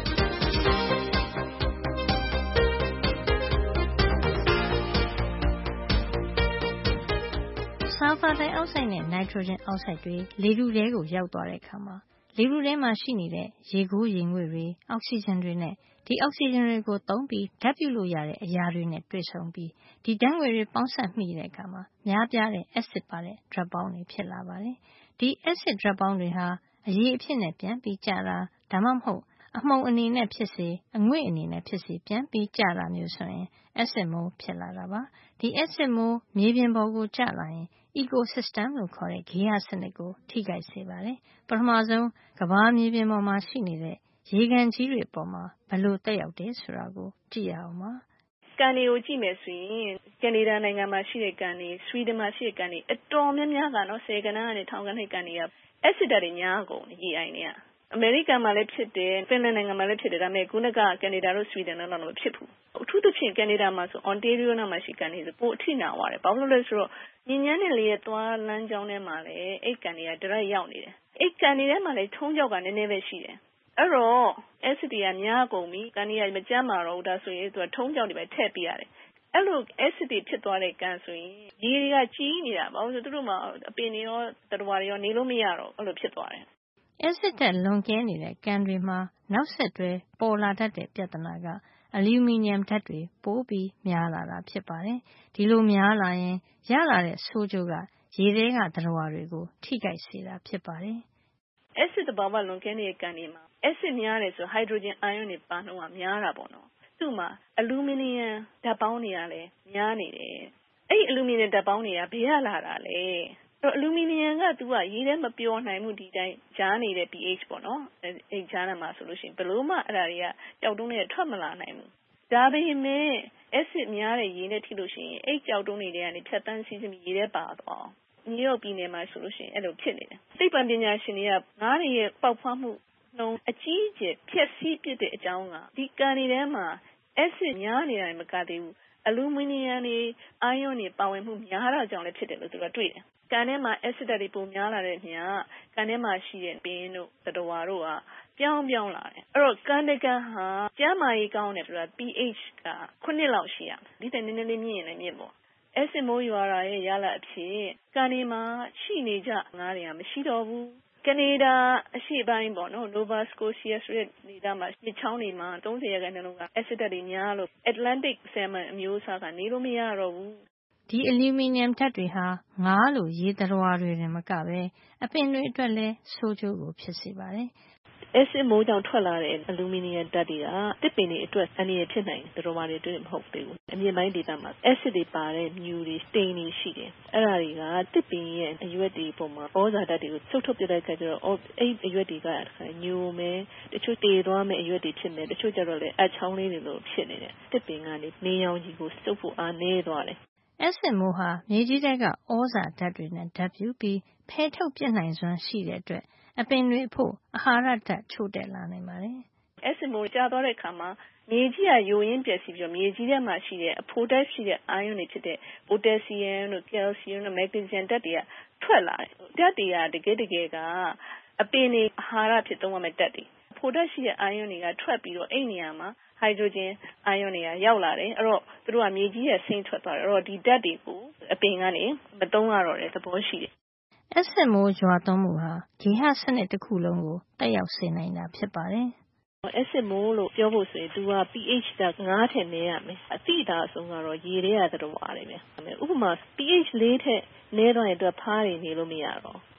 ဆာလ်ဖာဒိုင်အောက်ဆိုဒ်နဲ့နိုက်ထရိုဂျင်အောက်ဆိုဒ်တွေလေထုထဲကိုရောက်သွားတဲ့အခါမှာလေထုထဲမှာရှိနေတဲ့ရေခိုးရေငွေ့တွေအောက်ဆီဂျင်တွေနဲ့ဒီအောက်ဆီဂျင်တွေကိုသုံးပြီးဓာတ်ပြုလို့ရတဲ့အရာတွေနဲ့တွေ့ဆုံပြီးဒီဓာတ်ငွေတွေပေါင်းစပ်မိတဲ့အခါမှာများပြားတဲ့အက်ဆစ်ပါတဲ့ drop ပေါင်းတွေဖြစ်လာပါတယ်။ဒီအက်ဆစ် drop ပေါင်းတွေဟာအရည်အဖြစ်နဲ့ပြန်ပြီးကျတာဒါမှမဟုတ်အမှုန်အနေနဲ့ဖြစ်စေအငွေ့အနေနဲ့ဖြစ်စေပြန်ပြီးကျတာမျိုးဆိုရင်အက်ဆစ်မိုးဖြစ်လာတာပါ။ဒီအက်ဆစ်မိုးမြေပြင်ပေါ်ကိုကျလာရင်ecosystem လို့ခေါ်တဲ့ဂေဟစနစ်ကိုထိခိုက်စေပါတယ်။ပထမဆုံးကမ္ဘာမြေပြင်ပေါ်မှာရှိနေတဲ့ရေကန်ကြီးတွေပေါ်မှာဘယ်လိုသက်ရောက်တယ်ဆိုတာကိုကြည့်ရအောင်ပါ။ကန်တွေကိုကြည့်မယ်ဆိုရင်ကနေဒါနိုင်ငံမှာရှိတဲ့ကန်တွေဆွီဒင်မှာရှိတဲ့ကန်တွေအတော်များများကနော်ဆယ်ကဏ္ဍကနေထောင်ကဏ္ဍကန်တွေကအက်ဆစ်ဓာတ်တွေများကုန်ရေအိုင်တွေကအမေရိကန်မှာလည်းဖြစ်တယ်ဖင်လန်နိုင်ငံမှာလည်းဖြစ်တယ်ဒါပေမဲ့ခုနကကနေဒါတို့ဆွီဒင်တို့တော့မဖြစ်ဘူးအထူးသဖြင့်ကနေဒါမှာဆို Ontario နားမှာရှိကန်တွေဆိုပိုအထိနာသွားတယ်ဘာလို့လဲဆိုတော့ညဉ့်ညမ်းတဲ့လေရဲ့သွားလမ်းကြောင်းထဲမှာလည်းအိတ်ကန်တွေကဒရက်ရောက်နေတယ်အိတ်ကန်တွေထဲမှာလည်းထုံးကြောက်ကနည်းနည်းပဲရှိတယ်အဲ့တော့ acid တွေကများကုန်ပြီကန်တွေကမကြမ်းမာတော့ဘူးဒါဆိုရင်သူကထုံးကြောက်တွေပဲထည့်ပေးရတယ်အဲ့လို acid တွေဖြစ်သွားတဲ့ကန်ဆိုရင်ရေတွေကကြီးနေတာဘာလို့ဆိုသူတို့မှာအပင်တွေရောသတ္တဝါတွေရောနေလို့မရတော့အဲ့လိုဖြစ်သွားတယ် acid ဓာတ်လွန်ကဲနေတဲ့ကန်တွေမှာနောက်ဆက်တွဲပေါ်လာတတ်တဲ့ပြဿနာကအလူမီနီယမ်ဓာတ်တွေပိုပြီးများလာတာဖြစ်ပါတယ်ဒီလိုများလာရင်ရလာတဲ့ဆိုးကျိုးကရေထဲကသတ္တဝါတွေကိုထိခိုက်စေတာဖြစ်ပါတယ်။ acid သဘာဝလွန်ကဲနေတဲ့ကန်တွေမှာ acid များတယ်ဆို hydrogen ion တွေပါနှုန်းကများတာပေါ့နော်။သူ့မှာအလူမီနီယမ်ဓာတ်ပေါင်းတွေကလည်းများနေတယ်။အဲ့ဒီအလူမီနီယမ်ဓာတ်ပေါင်းတွေကဘယ်ကလာတာလဲ။အလူမီနီယမ်ကသူကရေထဲမပျော်နိုင်ဘူးဒီတိုင်းကြားနေတဲ့ pH ပေါ့နော်။အဲ့ကြားထဲမှာဆိုလို့ရှိရင်ဘယ်လို့မှအဲ့ဒါတွေကကြောက်တုံးတွေထွက်မလာနိုင်ဘူး။ဒါပေမဲ့ acid များတဲ့ရေနဲ့ထိလို့ရှိရင်အဲ့ကြောက်တုံးတွေကနေဖြတ်တန်းစီးစီးပြီးရေထဲပါသွား။နယူးယောက်ပြည်နယ်မှာဆိုလို့ရှိရင်အဲ့လိုဖြစ်နေတယ်။သိပ္ပံပညာရှင်တွေကငါးတွေရဲ့ပေါက်ဖွားမှုနှုန်းအကြီးအကျယ်ဖြည့်ဆည်းပစ်တဲ့အကြောင်းကဒီကန်တွေထဲမှာ acid များနေတာမကသေးဘူးအလူမီနီယမ်တွေအိုင်ယွန်တွေပါဝင်မှုများတာကြောင့်လည်းဖြစ်တယ်လို့သူကတွေ့တယ်။ကန်ထဲမှာ acid တွေပုံများလာတဲ့ညကန်ထဲမှာရှိတဲ့ပင်တို့သတ္တဝါတို့ကပြောင်းပြောင်းလာတယ်။အဲ့တော့ကန်တကန်ဟာကျန်းမာရေးကောင်းတယ်ဆိုတာ pH ကခုနှစ်လောက်ရှိရမယ်။ဒီတဲ့နည်းနည်းလေးမြင့်ရင်လည်းမြင့်ပေါ့။ acid မိုးရွာတာရဲ့ရလဒ်အဖြစ်ကန်ဒီမှာရှိနေကြငါးတွေကမရှိတော့ဘူး။ကနေဒါအရှေ့ပိုင်းပေါ့နော် Nova Scotia ဆိုတဲ့နေရာမှာမြစ်ချောင်းတွေမှာသုံးဆယ်ရာခိုင်နှုန်းက acid တွေများလို့ Atlantic salmon အမျိုးအစားကနေလို့မရတော့ဘူး။ဒီအလူမီနီယမ်ဓာတ်တွေဟာငါးလိုရေသတ္တဝါတွေတင်မကပဲအပင်တွေအတွက်လည်းဆိုးကျိုးကိုဖြစ်စေပါတယ်။ acid မိုးကြောင့်ထွက်လာတဲ့အလူမီနီယမ်ဓာတ်တွေကတစ်ပင်တွေအတွက်အန္တရာယ်ဖြစ်နိုင်တယ်သတ္တဝါတွေအတွက်မဟုတ်သေးဘူးအမြင့်ပိုင်းဒေသမှာ acid တွေပါတဲ့မြူတွေစတိန်တွေရှိတယ်အဲ့ဒါတွေကတစ်ပင်ရဲ့အရွက်တွေပုံမှာဩဇာဓာတ်တွေကိုစုပ်ထုတ်ပြလိုက်ကြတော့အဲ့အရွက်တွေကညိုမယ်တချို့တည်သွားမယ်အရွက်တွေဖြစ်မယ်တချို့ကျတော့လည်းအချောင်းလေးတွေလိုဖြစ်နေတယ်တစ်ပင်ကနေနေရောင်ကြီးကိုစုပ်ဖို့အားနည်းသွားတယ် acid မိုးဟာမြေကြီးထဲကဩဇာဓာတ်တွေနဲ့ဓာတ်ပြုပြီးဖယ်ထုတ်ပြစ်နိုင်စွမ်းရှိတဲ့အတွက်အပင်တွေအဖို့အာဟာရဓာတ်ချို့တဲ့လာနိုင်ပါတယ်။ acid မိုးကျသွားတဲ့အခါမှာမြေကြီးကယိုရင်းပျက်စီးပြီးတော့မြေကြီးထဲမှာရှိတဲ့အဖိုဓာတ်ရှိတဲ့အိုင်ယွန်တွေဖြစ်တဲ့ potassium တို့ calcium တို့ magnesium ဓာတ်တွေကထွက်လာတယ်။ဓာတ်တွေကတကယ်တကယ်ကအပင်တွေအာဟာရဖြစ်သုံးရမယ့်ဓာတ်တွေ။ဖိုဓာတ်ရှိတဲ့အိုင်ယွန်တွေကထွက်ပြီးတော့အဲ့နေရာမှာ hydrogen ion တွေကရောက်လာတယ်အဲ့တော့သူတို့ကမြေကြီးရဲ့ဆင်းထွက်သွားတယ်အဲ့တော့ဒီဓာတ်တွေကိုအပင်ကနေမသုံးရတော့တဲ့သဘောရှိတယ်။ acid မိုးရွာသွန်းမှုဟာဂေဟစနစ်တစ်ခုလုံးကိုတက်ရောက်စေနိုင်တာဖြစ်ပါတယ်။ acid မိုးလို့ပြောဖို့ဆိုရင်သူက pH ကငါးထက်နည်းရမယ်အသိသာဆုံးကတော့ရေထဲကသတ္တဝါတွေပဲဥပမာ pH လေးထက်နည်းသွားရင်သူကဖားတွေနေလို့မရတော့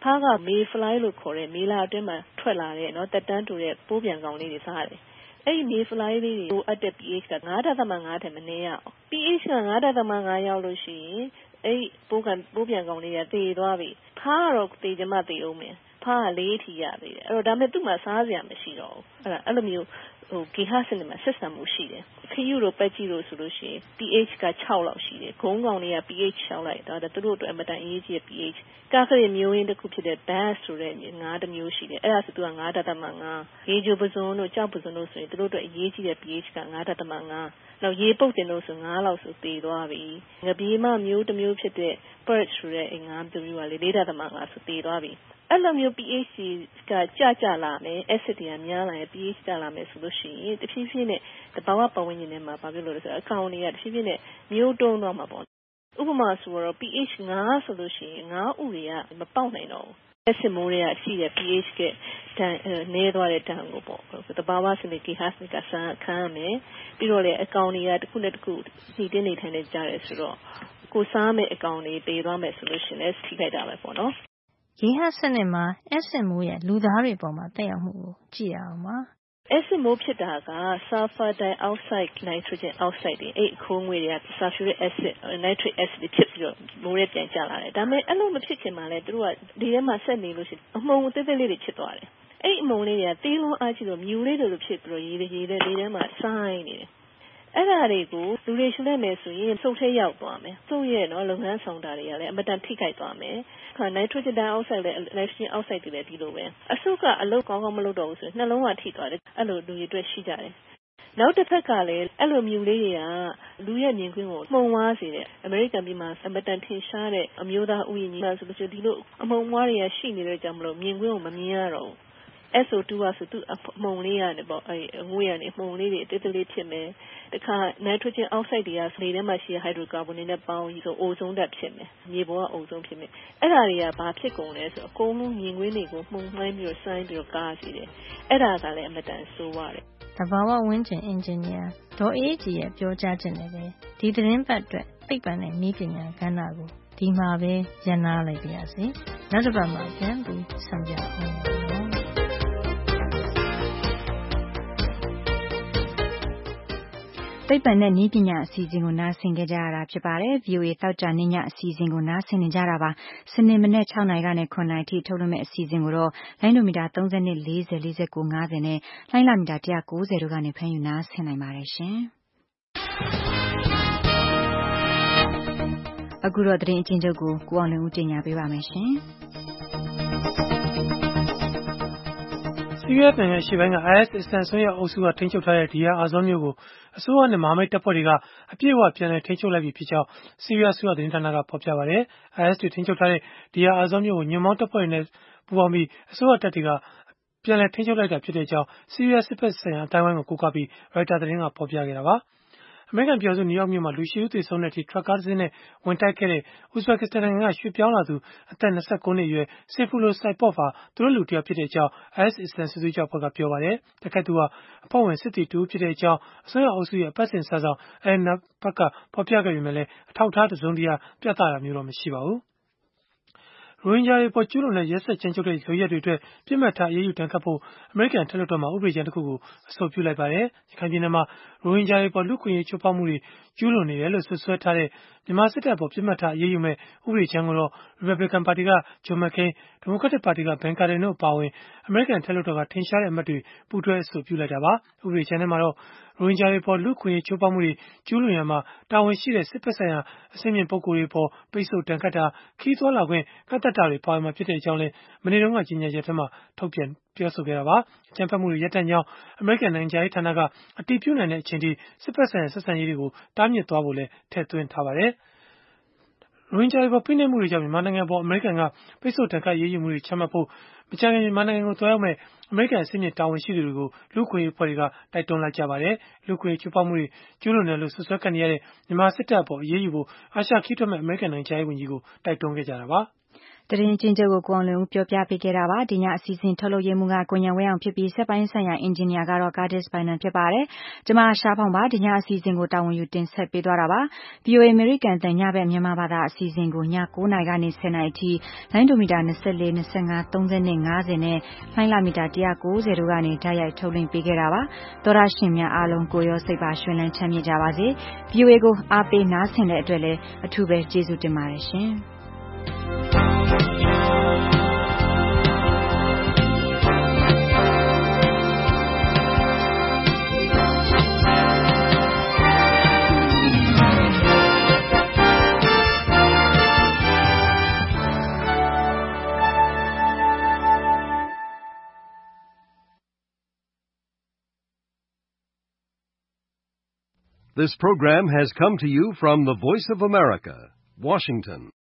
ဖားကမေဖလိုင်းလို့ခေါ်တဲ့မေလာအတွင်းမှာထွက်လာတဲ့နော်တက်တန်းတူတဲ့ပိုးပြန်ကောင်လေးတွေစားတယ်အဲ့ဒီမေဖလိုင်းလေးတွေကိုအပ်တဲ့ pH က ၅.၅ ထက်မနည်းရအောင် pH က ၅.၅ ရောက်လို့ရှိရင်အဲ့ဒီပိုးကပိုးပြန်ကောင်လေးကတည်သွားပြီဖားကတော့တည်ကြမှတည်အောင်မယ်ဖားကလေးထီရသေးတယ်အဲ့တော့ဒါမဲ့သူ့မှာစားစရာမရှိတော့ဘူးအဲ့ဒါအဲ့လိုမျိုးဟိုဂေဟစနစ်မှာဆက်ဆံမှုရှိတယ်ခရုတို့ပက်ကြီးတို့ဆိုလို့ရှိရင် pH က၆လောက်ရှိတယ်ဂုံးကောင်တွေက pH ၆လိုက်ဒါသူတို့အတွက်အမတန်အရေးကြီးတဲ့ pH ကာခရီမျိုးရင်းတစ်ခုဖြစ်တဲ့ bass ဆိုတဲ့ငါးတစ်မျိုးရှိတယ်အဲ့ဒါဆိုသူက ၅.၅ ရေချိုပစွန်းတို့ကြောက်ပစွန်းတို့ဆိုရင်သူတို့အတွက်အရေးကြီးတဲ့ pH က ၅.၅ နောက်ရေပုတ်တင်လို့ဆို၅လောက်ဆိုတည်သွားပြီငပြေးမမျိုးတစ်မျိုးဖြစ်တဲ့ perch ဆိုတဲ့ငါးတစ်မျိုးကလေ ၄.၅ ဆိုတည်သွားပြီအဲ့လိုမျိုး pH ကကျကျလာမယ် acid တွေကများလာရင် pH ကျလာမယ်ဆိုလို့ရှိရင်တဖြည်းဖြည်းနဲ့တဘာဝပတ်ဝန်းကျင်ထဲမှာဘာဖြစ်လို့လဲဆိုတော့အကောင်တွေကတဖြည်းဖြည်းနဲ့မျိုးတုံးသွားမှာပေါ့ဥပမာဆိုတော့ pH ၅ဆိုလို့ရှိရင်ငါးဥတွေကမပေါက်နိုင်တော့ဘူး acid မိုးတွေကရှိတဲ့ pH ကတန်နည်းသွားတဲ့တန်ကိုပေါ့တဘာဝစနစ်ဂေဟစနစ်ကဆန်းခံရမယ်ပြီးတော့လေအကောင်တွေကတစ်ခုနဲ့တစ်ခုနှီးတင်းနေထိုင်နေကြတယ်ဆိုတော့ကိုစားမဲ့အကောင်တွေပေးသွားမယ်ဆိုလို့ရှိရင်လည်းထိခိုက်တာပဲပေါ့နော်ဂေဟစနစ်မှာ acid မိုးရဲ့လူသားတွေပေါ်မှာတက်ရောက်မှုကိုကြည့်ရအောင်ပါ acid မိုးဖြစ်တာက sulfur dioxide nitrogen oxide တွေအဲ့အခိုးငွေတွေက sulfuric acid nitric acid တွေဖြစ်ပြီးတော့မိုးရဲပြန်ကျလာတယ်ဒါပေမဲ့အဲ့လိုမဖြစ်ခင်မှာလဲသူတို့ကဒီထဲမှာဆက်နေလို့ရှိရင်အမှုန်သေးသေးလေးတွေဖြစ်သွားတယ်အဲ့အမှုန်လေးတွေကတေးလုံးအားကြီးလို့မြူလေးတွေလိုဖြစ်ပြီးတော့ရေရေတဲ့လေထဲမှာဆိုင်းနေတယ်အဲ့ဒါတွေကိုလူတွေရှင်းနေမယ်ဆိုရင်စုပ်ထဲရောက်သွားမယ်စုပ်ရဲ့နော်လုပ်ငန်းဆောင်တာတွေကလည်းအမတန်ထိခိုက်သွားမယ်ခါ nitrogen dioxide နဲ့ nitrogen oxide တွေလည်းဒီလိုပဲအဆုတ်ကအလုပ်ကောင်းကောင်းမလုပ်တော့ဘူးဆိုရင်နှလုံးကထိသွားတယ်အဲ့လိုလူတွေအတွက်ရှိကြတယ်နောက်တစ်ဖက်ကလည်းအဲ့လိုမြူလေးတွေကလူရဲ့မြင်ကွင်းကိုမှုံဝါးစေတယ်အမေရိကန်ပြည်မှာအမတန်ထင်ရှားတဲ့အမျိုးသားဥယျာဉ်ကြီးမှာဆိုလို့ဒီလိုအမှုံဝါးတွေကရှိနေတဲ့ကြောင့်မလို့မြင်ကွင်းကိုမမြင်ရတော့ဘူး S O two ကဆိုသူအမှုံလေးရတယ်ပေါ့အဲငွေရနေမှုံလေးတွေအသေးသေးလေးဖြစ်မယ်တခါ nitrogen oxide တွေကလေထဲမှာရှိတဲ့ hydrocarbon တွေနဲ့ပေါင်းပြီးဆိုအိုဇုံဓာတ်ဖြစ်မယ်မြေပေါ်ကအိုဇုံဖြစ်မယ်အဲ့ဒါတွေကဘာဖြစ်ကုန်လဲဆိုတော့အကုန်လုံးမြင်ကွင်းတွေကိုမှုံမှိုင်းပြီးတော့ဆိုင်းပြီးတော့ကားစီတယ်အဲ့ဒါကလည်းအမတန်ဆိုးရတယ်သဘာဝဝန်းကျင်အင်ဂျင်နီယာဒေါ်အေးကြီးရဲ့ပြောကြားချက်နဲ့ပဲဒီသတင်းပတ်အတွက်သိပ္ပံနဲ့နည်းပညာကဏ္ဍကိုဒီမှာပဲရန်နာလိုက်ပါရစေနောက်တစ်ပတ်မှာပြန်ပြီးဆောင်ကြအောင်သိပ္ပံနဲ့နည်းပညာအစီအစဉ်ကိုနားဆင်ကြကြရတာဖြစ်ပါတယ်။ V O A သောကြာနေ့ညအစီအစဉ်ကိုနားဆင်နေကြတာပါ။စနေမနက်၆နာရီကနေ၇နာရီထိထုတ်လွှင့်မယ့်အစီအစဉ်ကိုတော့လိုင်းဒိုမီတာ၃၂ ၄၀ ၄၉ ၅၀နဲ့လိုင်းလာမီတာ၁၉၀တို့ကနေဖမ်းယူနားဆင်နိုင်ပါတယ်ရှင်။အခုတော့သတင်းအချင်းချုပ်ကိုကိုအောင်လွင်ဦးတင်ပြပေးပါမယ်ရှင်။ဆီးရီးယားနိုင်ငံအရှေ့ပိုင်းက I S အစ္စလာမ်ဆွဲရအုပ်စုကထိန်းချုပ်ထားတဲ့ Deir Ezzor မြို့ကိုအစိုးရနဲ့မဟာမိတ်တပ်ဖွဲ့တွေကအပြည့်အဝပြန်လည်ထိန်းချုပ်လိုက်ပြီဖြစ်ကြောင်းဆီးရီးယားအစိုးရသတင်းဌာနကဖော်ပြပါတယ်။ I S တွေထိန်းချုပ်ထားတဲ့ Deir Ezzor မြို့ကိုညွန့်ပေါင်းတပ်ဖွဲ့တွေနဲ့ပူးပေါင်းပြီးအစိုးရတပ်တွေကပြန်လည်ထိန်းချုပ်လိုက်တာဖြစ်ကြောင်းဆီးရီးယားစစ်ဘက်ဆိုင်ရာအတိုင်းအဝိုင်းကိုကိုးကားပြီး Reuters သတင်းကဖော်ပြခဲ့တာပါ။အမေရိကန်ပြည်ထောင်စုနယူးယောက်မြို့မှာလူရှစ်ဦးသေဆုံးတဲ့အထိထရပ်ကားတစ်စင်းနဲ့ဝင်တိုက်ခဲ့တဲ့ Uzbekistan နိုင်ငံကရွှေ့ပြောင်းလာသူအသက်၂၉နှစ်အရွယ် Sayfullo Saipov ဟာသူတို့လူတစ်ယောက်ဖြစ်ကြောင်း I S အစ္စလာမ်စစ်သွေးကြွအဖွဲ့ကပြောပါတယ်။တိုက်ခိုက်သူဟာအဖွဲ့ဝင်စစ်သည်တစ်ဦးဖြစ်ကြောင်းအစိုးရအုပ်စုရဲ့အပတ်စဉ်စာစောင် Al-Nabah ကဖော်ပြခဲ့ပေမဲ့လည်းအထောက်အထားတစ်စုံတစ်ရာပြသတာမျိုးတော့မရှိပါဘူး။ရိုဟင်ဂျာတွေအပေါ်ကျူးလွန်တဲ့ရက်စက်ကြမ်းကြုတ်တဲ့လုပ်ရပ်တွေအတွက်ပြစ်မှတ်ထားအရေးယူဒဏ်ခတ်ဖို့အမေရိကန်အထက်လွှတ်တော်မှာဥပဒေကြမ်းတစ်ခုကိုအဆိုပြုလိုက်ပါတယ်။ရခိုင်ပြည်နယ်မှာရိုဟင်ဂျာတွေအပေါ်လူ့အခွင့်အရေးချိုးဖောက်မှုတွေကျူးလွန်နေတယ်လို့စွပ်စွဲထားတဲ့မြန်မာစစ်တပ်အပေါ်ပြစ်မှတ်ထားအရေးယူမဲ့ဥပဒေကြမ်းကိုတော့ Republican ပါတီက John McCain, Democratic ပါတီက Ben Cardin တို့အပါအဝင်အမေရိကန်အထက်လွှတ်တော်ကထင်ရှားတဲ့အမတ်တွေပူးတွဲအဆိုပြုလိုက်တာပါ။ဥပဒေကြမ်းထဲမှာတော့ရိုဟင်ဂျာတွေပေါ်လူ့အခွင့်အရေးချိုးဖောက်မှုတွေကျူးလွန်ရမှာတာဝန်ရှိတဲ့စစ်ဘက်ဆိုင်ရာအဆင့်မြင့်ပုဂ္ဂိုလ်တွေပေါ်ပိတ်ဆို့ဒဏ်ခတ်တာခရီးသွားလာခွင့်ကန့်သတ်တာတွေပါဝင်မှာဖြစ်ကြောင်းလည်းမနေ့တုန်းကကြေညာချက်ထဲမှာထုတ်ပြန်ပြောဆိုခဲ့တာပါ။အကြမ်းဖက်မှုတွေရပ်တန့်ကြောင်းအမေရိကန်နိုင်ငံခြားရေးဌာနကအတည်ပြုနိုင်တဲ့အချိန်ထိစစ်ဘက်ဆိုင်ရာဆက်ဆံရေးတွေကိုတားမြစ်သွားဖို့လည်းထည့်သွင်းထားပါတယ်။ရိုဟင်ဂျာတွေပေါ်ဖိနှိပ်မှုတွေကြောင့်မြန်မာနိုင်ငံပေါ်အမေရိကန်ကပိတ်ဆို့ဒဏ်ခတ်ရေးယူမှုတွေချမှတ်ဖို့မကြာခင်မြန်မာနိုင်ငံကိုသွားရောက်မဲ့အမေရိကန်အဆင့်မြင့်တာဝန်ရှိသူတွေကိုလူ့အခွင့်အရေးအဖွဲ့တွေကတိုက်တွန်းလိုက်ကြပါတယ်။လူ့အခွင့်အရေးချိုးဖောက်မှုတွေကျူးလွန်တယ်လို့ဆွဆွဲခံနေရတဲ့မြန်မာစစ်တပ်အပေါ်အရေးယူဖို့အာရှခီးထွက်မဲ့အမေရိကန်နိုင်ငံခြားရေးဝန်ကြီးကိုတိုက်တွန်းခဲ့ကြတာပါ။သတင်းချင်းချုပ်ကိုကိုအောင်လွင်ဦးပြောပြပေးခဲ့တာပါဒီညအစီအစဉ်ထုတ်လုပ်ရမှုကကိုညံဝဲအောင်ဖြစ်ပြီးစက်ပိုင်းဆိုင်ရာအင်ဂျင်နီယာကတော့ Curtis Bynum ဖြစ်ပါတယ်ကျွန်မရှားဖောင်ပါဒီညအစီအစဉ်ကိုတာဝန်ယူတင်ဆက်ပေးသွားတာပါ ဗွီအိုအေ American တန်ညဘက်မြန်မာဘာသာအစီအစဉ်ကိုည9နာရီကနေ10နာရီအထိလိုင်းဒိုမီတာ24 25 30နဲ့50နဲ့လိုင်းလာမီတာone ninetyတို့ကနေဓာတ်ရိုက်ထုတ်လွှင့်ပေးခဲ့တာပါသောရရှင်များအားလုံးကိုရောစိတ်ပါရှင်လန်းချမ်းမြေ့ကြပါစေ ဗွီအိုအေ ကိုအားပေးနားဆင်တဲ့အတွက်လည်းအထူးပဲကျေးဇူးတင်ပါတယ်ရှင် This program has come to you from the Voice of America, Washington.